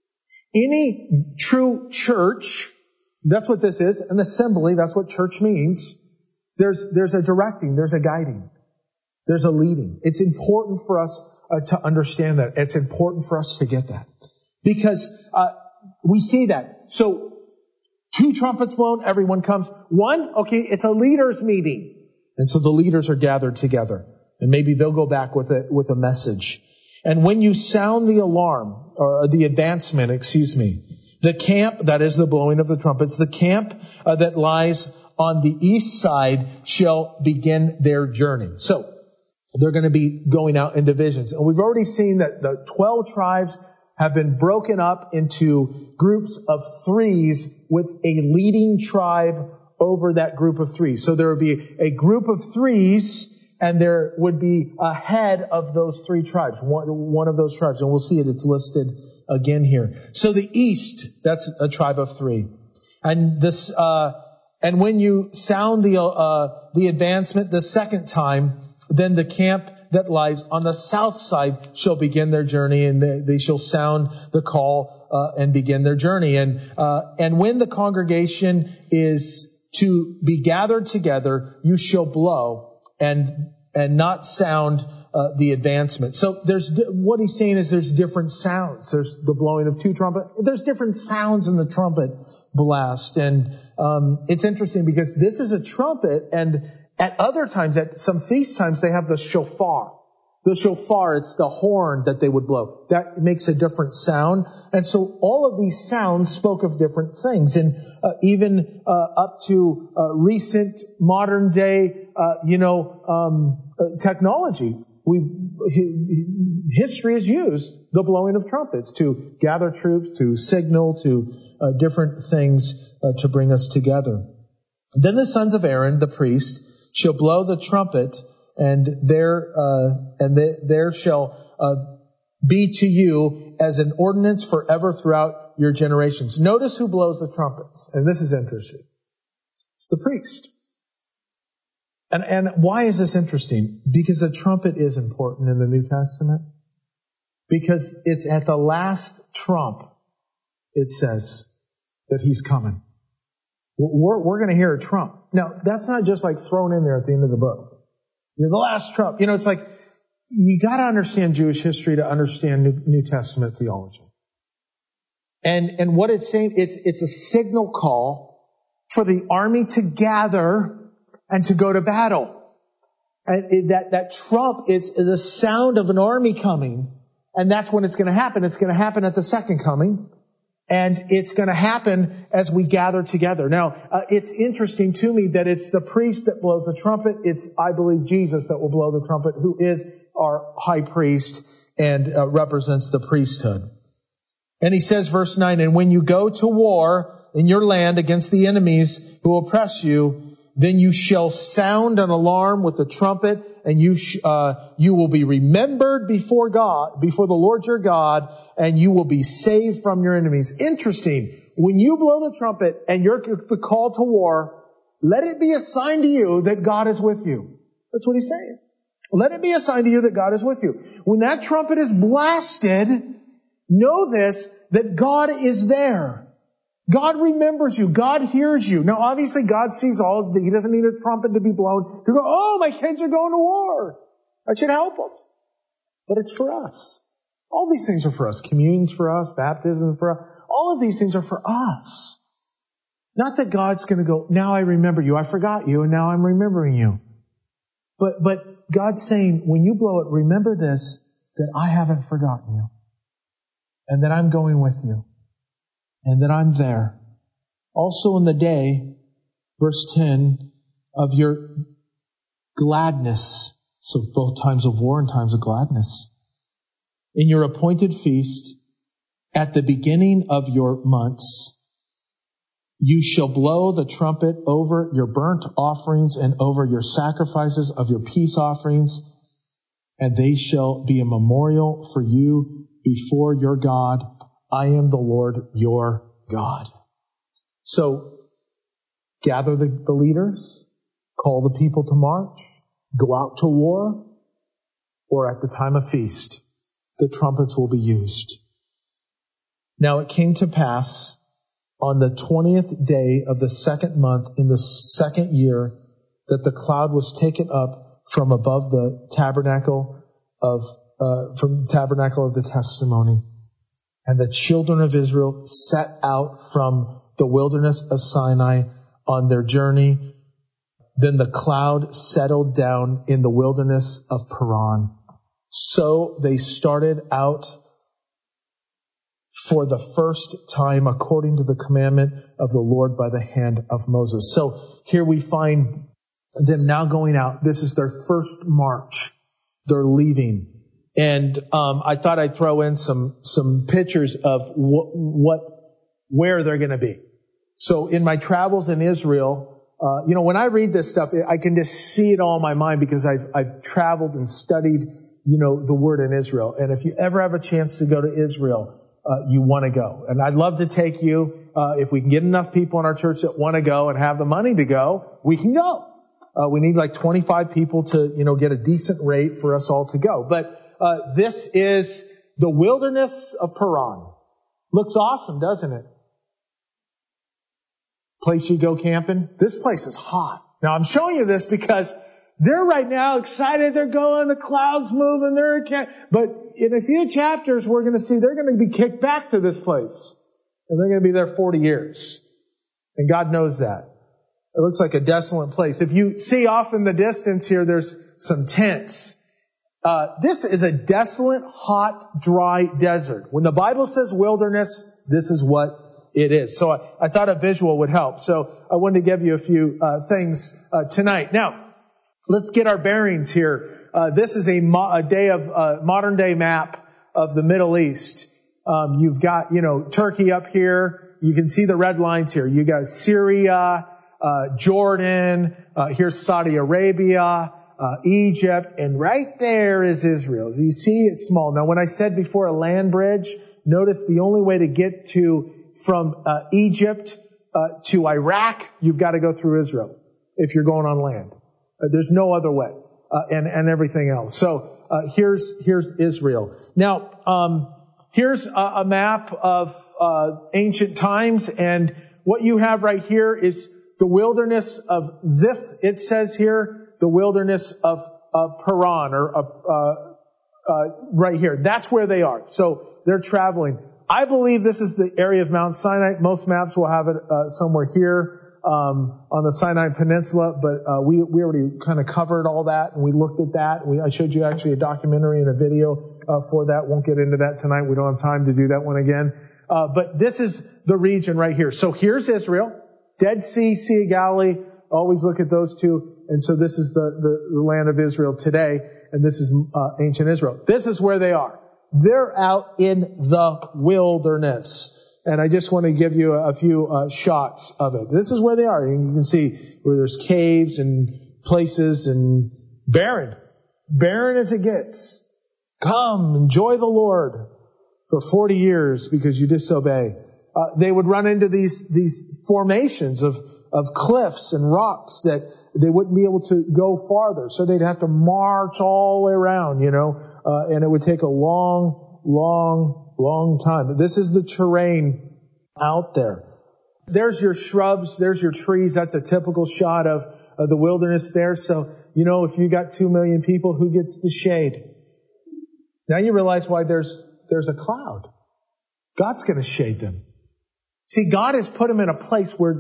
Any true church, that's what this is, an assembly, that's what church means. There's there's a directing, there's a guiding, there's a leading. It's important for us uh, to understand that. It's important for us to get that. Because uh, we see that. So two trumpets blown, everyone comes. One, okay, it's a leaders meeting. And so the leaders are gathered together. And maybe they'll go back with a, with a message. And when you sound the alarm, or the advancement, excuse me, the camp, that is the blowing of the trumpets, the camp uh, that lies on the east side shall begin their journey. So they're going to be going out in divisions. And we've already seen that the twelve tribes have been broken up into groups of threes with a leading tribe over that group of threes. So there would be a group of threes, and there would be a head of those three tribes, one, one of those tribes. And we'll see it, it's listed again here. So the east, that's a tribe of three. And this, uh, and when you sound the, uh, the advancement the second time, then the camp that lies on the south side shall begin their journey, and they, they shall sound the call, uh, and begin their journey. And, uh, and when the congregation is to be gathered together, you shall blow and, and not sound Uh, the advancement. So there's, what he's saying is there's different sounds. There's the blowing of two trumpets. There's different sounds in the trumpet blast. And, um, it's interesting because this is a trumpet, and at other times, at some feast times, they have the shofar. The shofar, it's the horn that they would blow. That makes a different sound. And so all of these sounds spoke of different things. And uh, even uh, up to uh, recent modern day, uh, you know, um, uh, technology, we history has used the blowing of trumpets to gather troops, to signal, to uh, different things uh, to bring us together. Then the sons of Aaron, the priest, shall blow the trumpet, and there uh, and they, there shall uh, be to you as an ordinance forever throughout your generations. Notice who blows the trumpets, and this is interesting. It's the priest. And, and why is this interesting? Because a trumpet is important in the New Testament. Because it's at the last trump, it says that he's coming. We're, we're going to hear a trump. Now, that's not just like thrown in there at the end of the book. You're the last trump. You know, it's like, you got to understand Jewish history to understand New, New Testament theology. And, and what it's saying, it's, it's a signal call for the army to gather and to go to battle. And that, that trump, it's the sound of an army coming. And that's when it's going to happen. It's going to happen at the second coming. And it's going to happen as we gather together. Now, uh, it's interesting to me that it's the priest that blows the trumpet. It's, I believe, Jesus that will blow the trumpet, who is our high priest and uh, represents the priesthood. And he says, verse nine, and when you go to war in your land against the enemies who oppress you, then you shall sound an alarm with the trumpet, and you sh- uh, you will be remembered before God, before the Lord your God, and you will be saved from your enemies. Interesting. When you blow the trumpet and you're called to war, let it be a sign to you that God is with you. That's what he's saying. Let it be a sign to you that God is with you. When that trumpet is blasted, know this, that God is there. God remembers you. God hears you. Now, obviously, God sees all of the, he doesn't need a trumpet to be blown to go, oh, my kids are going to war. I should help them. But it's for us. All these things are for us. Communion's for us. Baptism for us. All of these things are for us. Not that God's going to go, now I remember you. I forgot you, and now I'm remembering you. But, but God's saying, when you blow it, remember this, that I haven't forgotten you. And that I'm going with you. And that I'm there. Also in the day, verse ten, of your gladness. So both times of war and times of gladness. In your appointed feast, at the beginning of your months, you shall blow the trumpet over your burnt offerings and over your sacrifices of your peace offerings, and they shall be a memorial for you before your God. I am the Lord your God. So, gather the, the leaders, call the people to march, go out to war, or at the time of feast, the trumpets will be used. Now it came to pass on the twentieth day of the second month in the second year that the cloud was taken up from above the tabernacle of, uh, from the tabernacle of the testimony. And the children of Israel set out from the wilderness of Sinai on their journey. Then the cloud settled down in the wilderness of Paran. So they started out for the first time according to the commandment of the Lord by the hand of Moses. So here we find them now going out. This is their first march. They're leaving. And um, I thought I'd throw in some some pictures of what, what where they're going to be. So in my travels in Israel, uh, you know, when I read this stuff, I can just see it all in my mind because I've I've traveled and studied, you know, the word in Israel. And if you ever have a chance to go to Israel, uh, you want to go. And I'd love to take you. uh, if we can get enough people in our church that want to go and have the money to go, we can go. Uh, we need like twenty-five people to, you know, get a decent rate for us all to go. But uh, this is the wilderness of Paran. Looks awesome, doesn't it? Place you go camping. This place is hot. Now I'm showing you this because they're right now excited. They're going, the clouds moving. They're camp- but in a few chapters, we're going to see they're going to be kicked back to this place, and they're going to be there forty years. And God knows that. It looks like a desolate place. If you see off in the distance here, there's some tents. Uh, this is a desolate, hot, dry desert. When the Bible says wilderness, this is what it is. So I, I thought a visual would help. So I wanted to give you a few uh, things uh, tonight. Now, let's get our bearings here. Uh, this is a, mo- a day of uh, modern day map of the Middle East. Um, you've got, you know, Turkey up here. You can see the red lines here. You got Syria, uh, Jordan. Uh, here's Saudi Arabia. Uh, Egypt, and right there is Israel. You see it's small. Now, when I said before a land bridge, notice the only way to get to from uh, Egypt uh, to Iraq, you've got to go through Israel if you're going on land. Uh, there's no other way, uh, and and everything else. So uh, here's here's Israel. Now, um, here's a, a map of uh, ancient times, and what you have right here is the wilderness of Ziph. It says here. The wilderness of uh, Paran, or uh, uh, right here. That's where they are. So they're traveling. I believe this is the area of Mount Sinai. Most maps will have it uh, somewhere here um, on the Sinai Peninsula, but uh, we we already kind of covered all that, and we looked at that. We, I showed you actually a documentary and a video uh, for that. Won't get into that tonight. We don't have time to do that one again. Uh, but this is the region right here. So here's Israel, Dead Sea, Sea of Galilee. Always look at those two. And so this is the, the, the land of Israel today, and this is uh, ancient Israel. This is where they are. They're out in the wilderness. And I just want to give you a, a few uh, shots of it. This is where they are. And you can see where there's caves and places and barren. Barren as it gets. Come, enjoy the Lord for forty years because you disobey. Uh, they would run into these these formations of of cliffs and rocks that they wouldn't be able to go farther, so they'd have to march all the way around, you know, uh, and it would take a long, long, long time. This is the terrain out there. There's your shrubs, there's your trees. That's a typical shot of, of the wilderness there. So, you know, if you got two million people, who gets the shade? Now you realize why there's there's a cloud. God's going to shade them. See, God has put them in a place where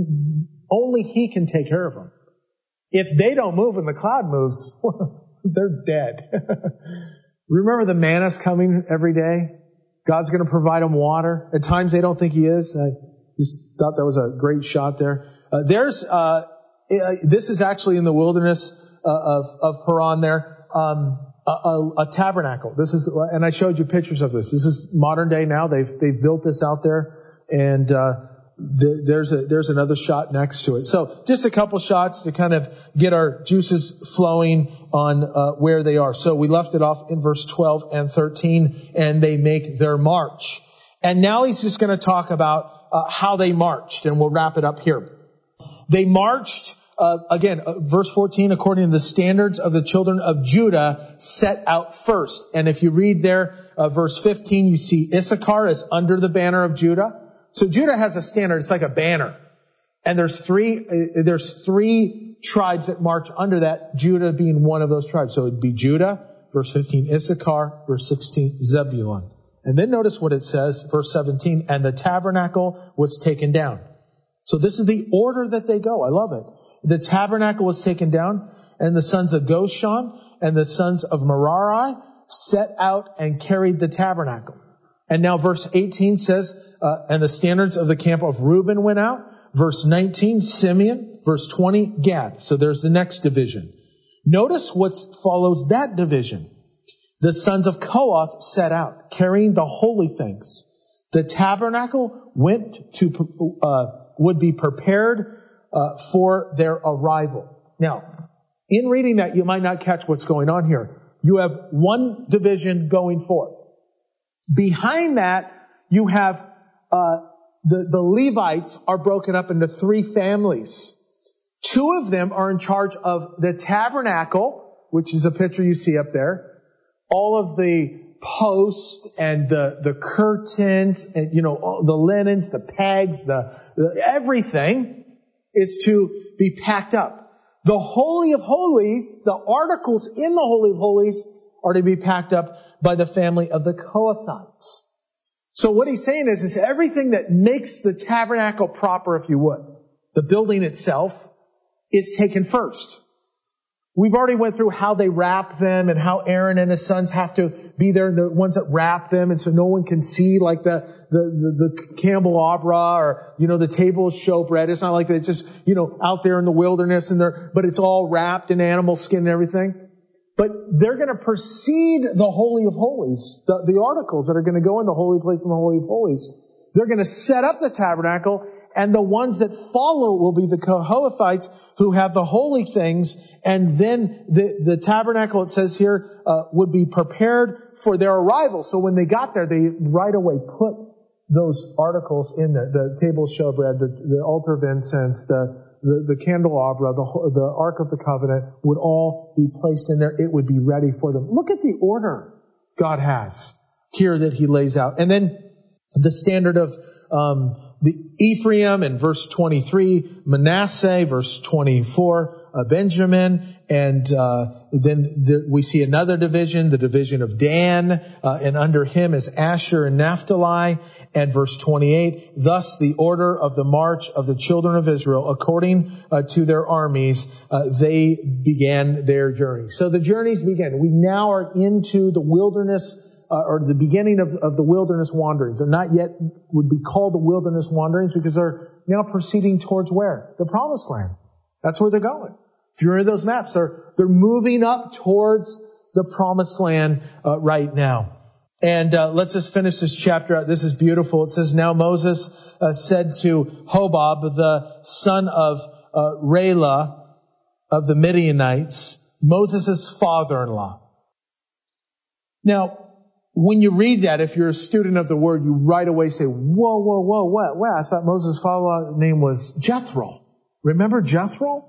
only He can take care of them. If they don't move and the cloud moves, they're dead. Remember the manna's coming every day? God's going to provide them water. At times they don't think He is. I just thought that was a great shot there. Uh, there's, uh, this is actually in the wilderness uh, of, of Paran there. Um, a, a, a tabernacle. This is, and I showed you pictures of this. This is modern day now. They've, they've built this out there. And uh, th- there's a, there's another shot next to it. So just a couple shots to kind of get our juices flowing on uh, where they are. So we left it off in verse twelve and thirteen, and they make their march. And now he's just going to talk about uh, how they marched, and we'll wrap it up here. They marched, uh, again, uh, verse fourteen, according to the standards of the children of Judah set out first. And if you read there, uh, verse fifteen, you see Issachar is under the banner of Judah. So Judah has a standard. It's like a banner. And there's three, uh, there's three tribes that march under that, Judah being one of those tribes. So it'd be Judah, verse fifteen, Issachar, verse sixteen, Zebulun. And then notice what it says, verse seventeen, and the tabernacle was taken down. So this is the order that they go. I love it. The tabernacle was taken down, and the sons of Goshan and the sons of Merari set out and carried the tabernacle. And now verse eighteen says, uh, and the standards of the camp of Reuben went out. Verse nineteen, Simeon. Verse twenty, Gad. So there's the next division. Notice what follows that division. The sons of Kohath set out, carrying the holy things. The tabernacle went to, uh, would be prepared uh, for their arrival. Now, in reading that, you might not catch what's going on here. You have one division going forth. Behind that, you have uh, the, the Levites are broken up into three families. Two of them are in charge of the tabernacle, which is a picture you see up there. All of the posts and the, the curtains and, you know, all the linens, the pegs, the, the everything is to be packed up. The Holy of Holies, the articles in the Holy of Holies are to be packed up by the family of the Kohathites. So what he's saying is, is everything that makes the tabernacle proper, if you would, the building itself, is taken first. We've already went through how they wrap them and how Aaron and his sons have to be there, the ones that wrap them, and so no one can see, like the the the, the candelabra or, you know, the table of showbread. It's not like it's just, you know, out there in the wilderness and they're, but it's all wrapped in animal skin and everything. But they're going to precede the Holy of Holies, the, the articles that are going to go in the holy place in the Holy of Holies. They're going to set up the tabernacle, and the ones that follow will be the Kohathites who have the holy things, and then the, the tabernacle, it says here, uh, would be prepared for their arrival. So when they got there, they right away put those articles in there, the table of showbread, the, the altar of incense, the, the, the candelabra, the, the Ark of the Covenant would all be placed in there. It would be ready for them. Look at the order God has here that He lays out. And then the standard of um, the Ephraim in verse twenty-three, Manasseh, verse twenty-four, uh, Benjamin, and uh, then the, we see another division, the division of Dan, uh, and under him is Asher and Naphtali. And verse twenty-eight, thus the order of the march of the children of Israel, according uh, to their armies, uh, they began their journey. So the journeys began. We now are into the wilderness, uh, or the beginning of, of the wilderness wanderings. They're not yet would be called the wilderness wanderings because they're now proceeding towards where? The Promised Land. That's where they're going. If you read those maps, they're, they're moving up towards the Promised Land uh, right now. And uh, let's just finish this chapter out. This is beautiful. It says, now Moses uh, said to Hobab, the son of uh, Rayla of the Midianites, Moses' father-in-law. Now, when you read that, if you're a student of the word, you right away say, whoa, whoa, whoa, what? Well, I thought Moses' father-in-law's name was Jethro. Remember Jethro?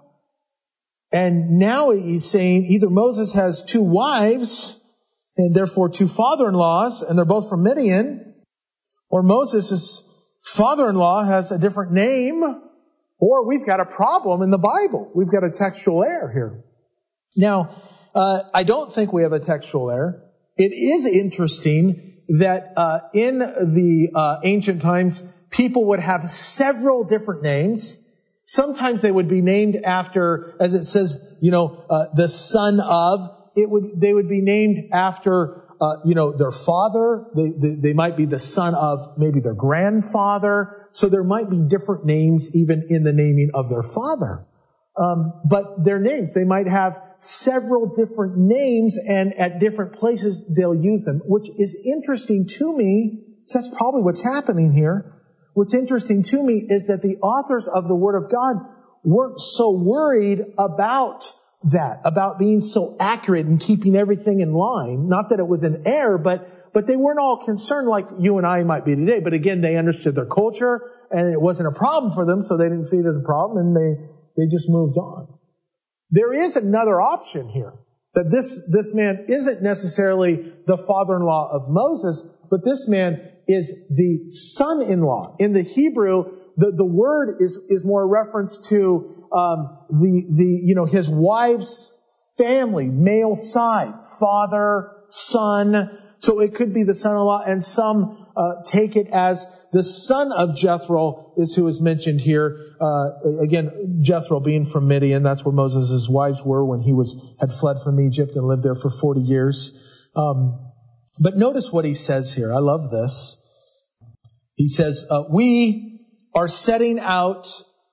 And now he's saying either Moses has two wives, and therefore two father-in-laws, and they're both from Midian, or Moses' father-in-law has a different name, or we've got a problem in the Bible. We've got a textual error here. Now, uh, I don't think we have a textual error. It is interesting that uh, in the uh, ancient times, people would have several different names. Sometimes they would be named after, as it says, you know, uh, the son of. It would, they would be named after, uh, you know, their father. They, they, they might be the son of maybe their grandfather. So there might be different names even in the naming of their father. Um, but their names, they might have several different names, and at different places they'll use them, which is interesting to me. So that's probably what's happening here. What's interesting to me is that the authors of the Word of God weren't so worried about that, about being so accurate and keeping everything in line. Not that it was an error, but but they weren't all concerned like you and I might be today. But again, they understood their culture, and it wasn't a problem for them, so they didn't see it as a problem, and they, they just moved on. There is another option here, that this, this man isn't necessarily the father-in-law of Moses, but this man is the son-in-law. In the Hebrew, the, the word is, is more a reference to Um, the, the, you know, his wife's family, male side, father, son. So it could be the son-in-law, and some uh, take it as the son of Jethro is who is mentioned here. Uh, again, Jethro being from Midian, that's where Moses' wives were when he was had fled from Egypt and lived there for forty years. Um, but notice what he says here. I love this. He says, uh, we are setting out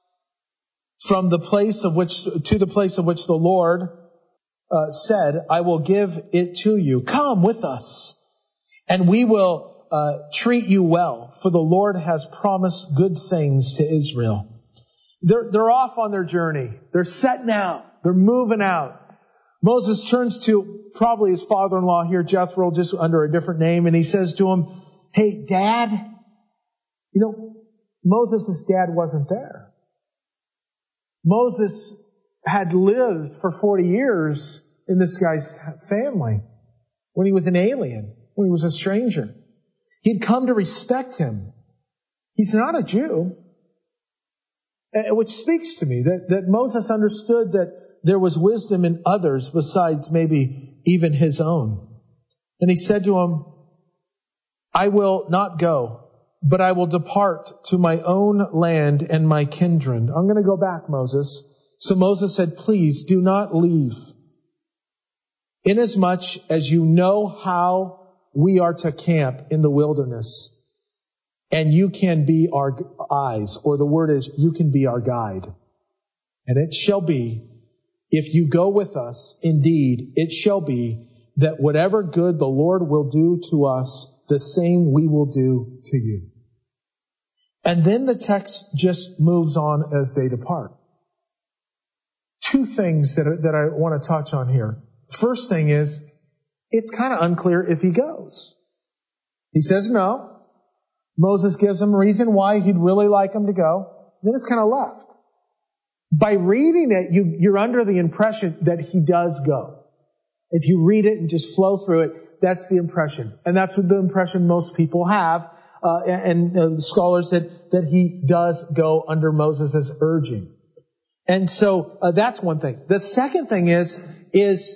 from the place of which, to the place of which the Lord uh, said, I will give it to you. Come with us, and we will uh, treat you well, for the Lord has promised good things to Israel. They're, they're off on their journey. They're setting out. They're moving out. Moses turns to probably his father-in-law here, Jethro, just under a different name, and he says to him, hey, Dad, you know, Moses' dad wasn't there. Moses had lived for forty years in this guy's family when he was an alien, when he was a stranger. He'd come to respect him. He's not a Jew. Which speaks to me that, that Moses understood that there was wisdom in others besides maybe even his own. And he said to him, I will not go, but I will depart to my own land and my kindred. I'm going to go back, Moses. So Moses said, please do not leave, inasmuch as you know how we are to camp in the wilderness, and you can be our eyes, or the word is, you can be our guide. And it shall be, if you go with us, indeed, it shall be that whatever good the Lord will do to us, the same we will do to you. And then the text just moves on as they depart. Two things that, that I want to touch on here. First thing is, it's kind of unclear if he goes. He says no. Moses gives him a reason why he'd really like him to go. Then it's kind of left. By reading it, you, you're under the impression that he does go. If you read it and just flow through it, that's the impression. And that's what the impression most people have, uh, and, and uh, scholars that, that he does go under Moses' urging. And so uh, that's one thing. The second thing is, is,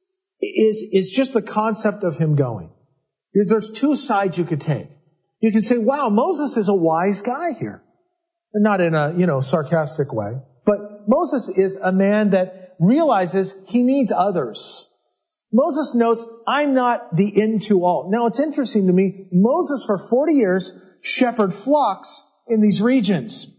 is, is just the concept of him going. Because there's two sides you could take. You can say, wow, Moses is a wise guy here. And not in a, you know, sarcastic way. But Moses is a man that realizes he needs others. Moses knows, I'm not the end to all. Now, it's interesting to me, Moses for forty years shepherded flocks in these regions.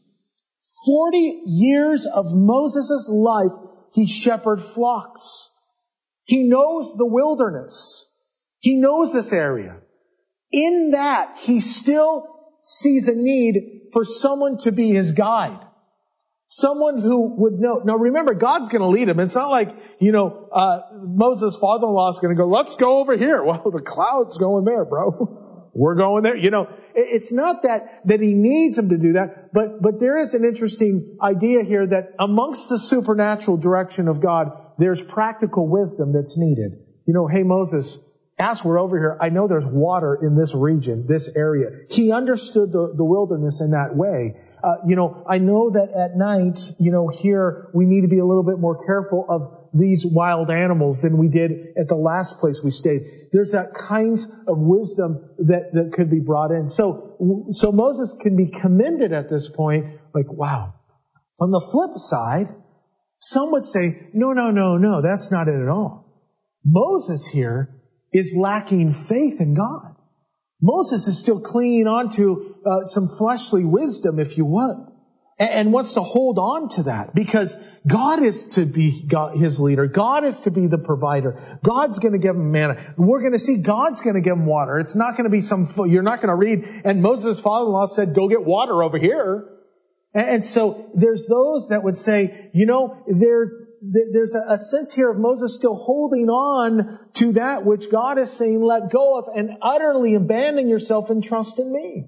forty years of Moses' life, he shepherded flocks. He knows the wilderness. He knows this area. In that, he still sees a need for someone to be his guide. Someone who would know. Now remember, God's going to lead him. It's not like, you know, uh, Moses' father-in-law is going to go, let's go over here. Well, the cloud's going there, bro. We're going there. You know, it's not that, that he needs him to do that, but, but there is an interesting idea here that amongst the supernatural direction of God, there's practical wisdom that's needed. You know, hey, Moses, as we're over here, I know there's water in this region, this area. He understood the, the wilderness in that way. Uh, you know, I know that at night, you know, here we need to be a little bit more careful of these wild animals than we did at the last place we stayed. There's that kinds of wisdom that, that could be brought in. So, so Moses can be commended at this point, like, wow. On the flip side, some would say, no, no, no, no, that's not it at all. Moses here is lacking faith in God. Moses is still clinging on to uh, some fleshly wisdom, if you would, and, and wants to hold on to that because God is to be God, his leader. God is to be the provider. God's going to give him manna. We're going to see God's going to give him water. It's not going to be some, you're not going to read, and Moses' father-in-law said, go get water over here. And so there's those that would say, you know, there's there's a sense here of Moses still holding on to that which God is saying, let go of and utterly abandon yourself and trust in me.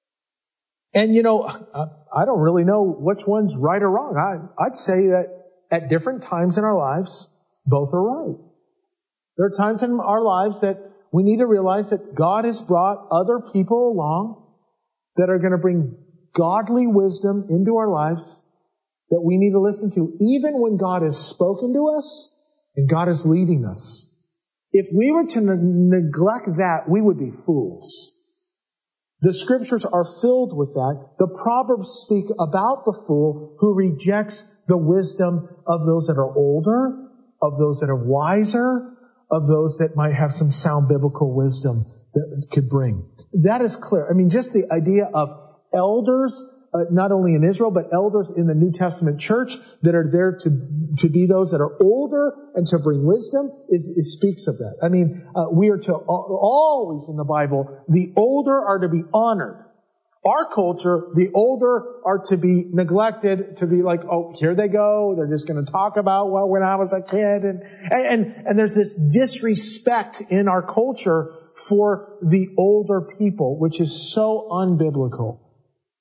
And, you know, I don't really know which one's right or wrong. I, I'd say that at different times in our lives, both are right. There are times in our lives that we need to realize that God has brought other people along that are going to bring godly wisdom into our lives that we need to listen to, even when God has spoken to us and God is leading us. If we were to ne- neglect that, we would be fools. The scriptures are filled with that. The Proverbs speak about the fool who rejects the wisdom of those that are older, of those that are wiser, of those that might have some sound biblical wisdom that could bring. That is clear. I mean, just the idea of elders, uh, not only in Israel, but elders in the New Testament church that are there to to be those that are older and to bring wisdom, is, it speaks of that. I mean, uh, we are to always in the Bible, the older are to be honored. Our culture, the older are to be neglected, to be like, oh, here they go. They're just going to talk about, well, when I was a kid. And, and, and there's this disrespect in our culture for the older people, which is so unbiblical.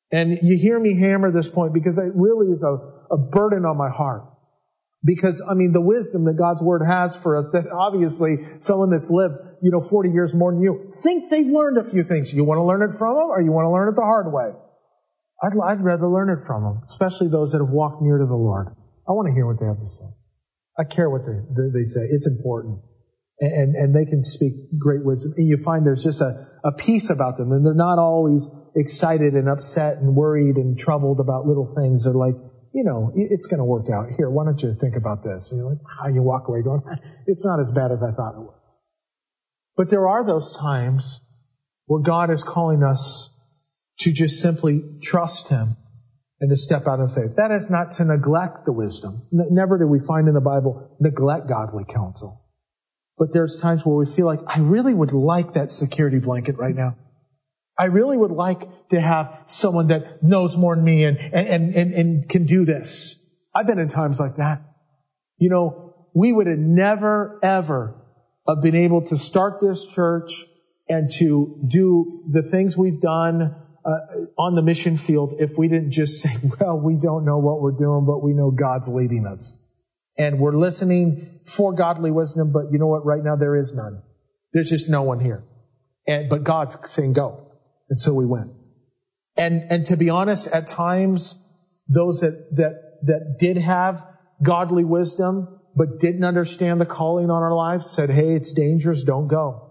And you hear me hammer this point because it really is a, a burden on my heart. Because, I mean, the wisdom that God's Word has for us, that obviously someone that's lived, you know, forty years more than you, think they've learned a few things. You want to learn it from them, or you want to learn it the hard way? I'd, I'd rather learn it from them, especially those that have walked near to the Lord. I want to hear what they have to say. I care what they, they say. It's important. And, and they can speak great wisdom. And you find there's just a, a peace about them. And they're not always excited and upset and worried and troubled about little things. They're like, you know, it's going to work out. Here, why don't you think about this? And you're like, how you walk away going, it's not as bad as I thought it was. But there are those times where God is calling us to just simply trust Him and to step out in faith. That is not to neglect the wisdom. N- never do we find in the Bible neglect godly counsel. But there's times where we feel like, I really would like that security blanket right now. I really would like to have someone that knows more than me and, and, and, and can do this. I've been in times like that. You know, we would have never, ever have been able to start this church and to do the things we've done uh, on the mission field if we didn't just say, well, we don't know what we're doing, but we know God's leading us. And we're listening for godly wisdom, but you know what? Right now there is none. There's just no one here. And, but God's saying go. And so we went. And, and to be honest, at times, those that, that, that did have godly wisdom, but didn't understand the calling on our lives, said, hey, it's dangerous, don't go.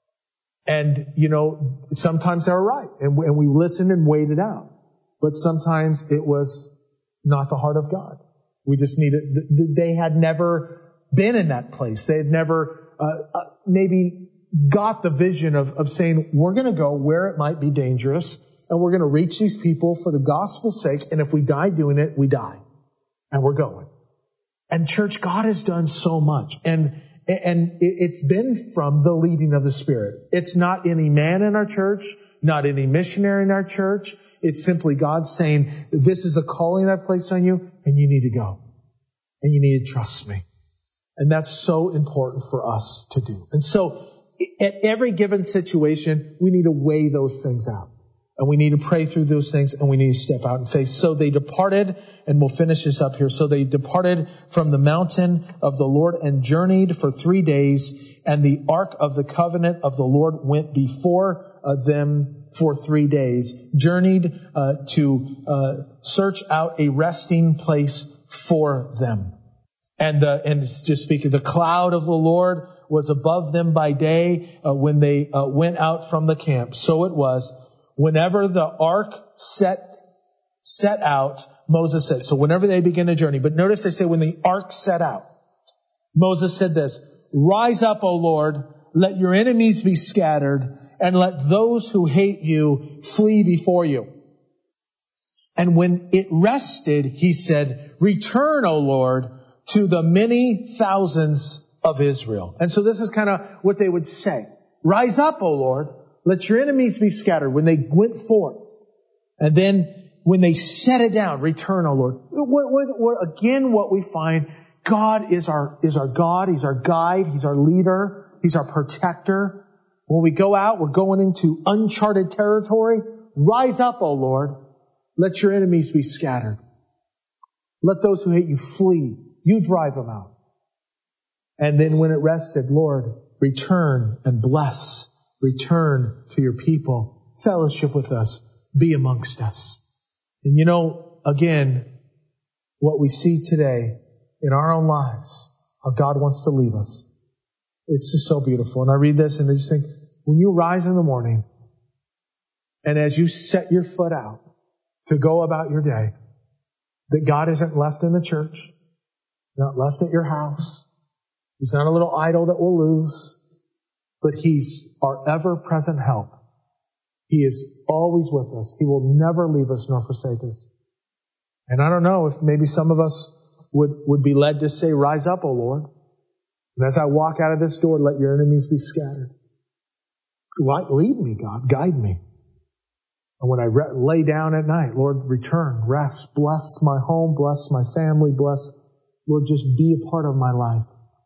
And, you know, sometimes they were right. And we, and we listened and waited out. But sometimes it was not the heart of God. We just needed, they had never been in that place. They had never, uh, uh, maybe got the vision of, of saying, we're going to go where it might be dangerous, and we're going to reach these people for the gospel's sake, and if we die doing it, we die. And we're going. And church, God has done so much. And, and it's been from the leading of the Spirit. It's not any man in our church, not any missionary in our church. It's simply God saying, this is the calling I've placed on you, and you need to go. And you need to trust me. And that's so important for us to do. And so, at every given situation, we need to weigh those things out. And we need to pray through those things, and we need to step out in faith. So they departed, and we'll finish this up here. So they departed from the mountain of the Lord and journeyed for three days, and the ark of the covenant of the Lord went before uh, them for three days, journeyed uh, to uh, search out a resting place for them. And, uh, and just speaking, the cloud of the Lord was above them by day uh, when they uh, went out from the camp. So it was whenever the ark set set out, Moses said. So whenever they begin a journey. But notice they say when the ark set out, Moses said this, rise up, O Lord, let your enemies be scattered, and let those who hate you flee before you. And when it rested, he said, return, O Lord, to the many thousands of Israel. And so this is kind of what they would say. Rise up, O Lord. Let your enemies be scattered. When they went forth. And then when they set it down, return, O Lord. What, what, what, again, what we find, God is our, is our God. He's our guide. He's our leader. He's our protector. When we go out, we're going into uncharted territory. Rise up, O Lord. Let your enemies be scattered. Let those who hate you flee. You drive them out. And then when it rested, Lord, return and bless. Return to your people. Fellowship with us. Be amongst us. And you know, again, what we see today in our own lives, how God wants to leave us. It's just so beautiful. And I read this and I just think, when you rise in the morning and as you set your foot out to go about your day, that God isn't left in the church, not left at your house. He's not a little idol that we'll lose, but He's our ever-present help. He is always with us. He will never leave us nor forsake us. And I don't know if maybe some of us would, would be led to say, rise up, O Lord. And as I walk out of this door, let your enemies be scattered. Lead me, God. Guide me. And when I re- lay down at night, Lord, return, rest, bless my home, bless my family, bless, Lord, just be a part of my life.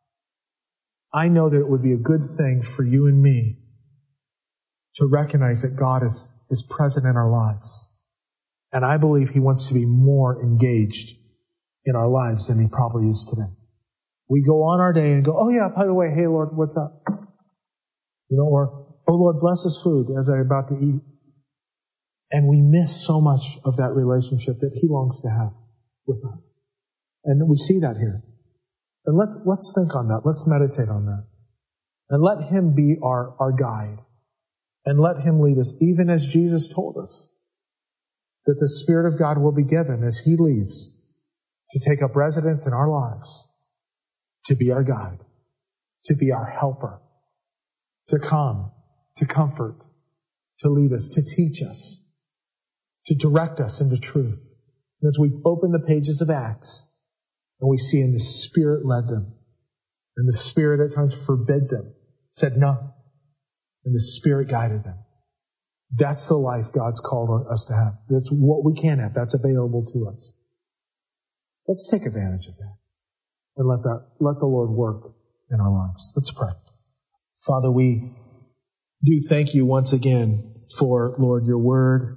I know that it would be a good thing for you and me to recognize that God is, is present in our lives. And I believe he wants to be more engaged in our lives than he probably is today. We go on our day and go, oh yeah, by the way, hey Lord, what's up? You know, or, oh Lord, bless this food as I'm about to eat. And we miss so much of that relationship that he longs to have with us. And we see that here. And let's, let's think on that. Let's meditate on that. And let him be our, our guide. And let him lead us, even as Jesus told us, that the Spirit of God will be given as he leaves to take up residence in our lives, to be our guide, to be our helper, to come, to comfort, to lead us, to teach us, to direct us into truth. And as we open the pages of Acts, and we see in the Spirit led them, and the Spirit at times forbid them, said no, and the Spirit guided them. That's the life God's called us to have. That's what we can have. That's available to us. Let's take advantage of that and let that, let the Lord work in our lives. Let's pray. Father, we do thank you once again for, Lord, your word.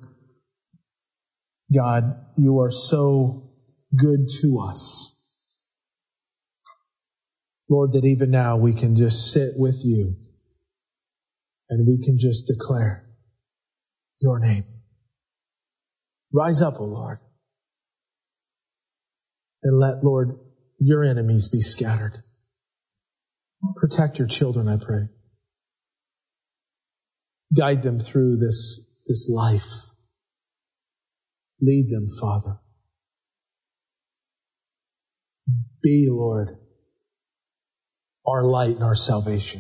God, you are so good to us. Lord, that even now we can just sit with you and we can just declare your name. Rise up, O Lord, and let, Lord, your enemies be scattered. Protect your children, I pray. Guide them through this, this life. Lead them, Father. Be, Lord, our light and our salvation.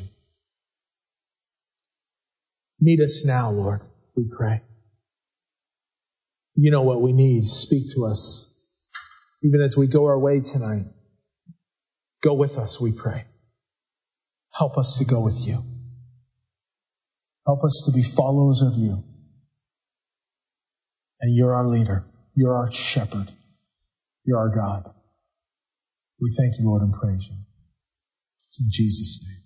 Meet us now, Lord, we pray. You know what we need. Speak to us. Even as we go our way tonight, go with us, we pray. Help us to go with you. Help us to be followers of you. And you're our leader. You're our shepherd. You're our God. We thank you, Lord, and praise you. It's in Jesus' name.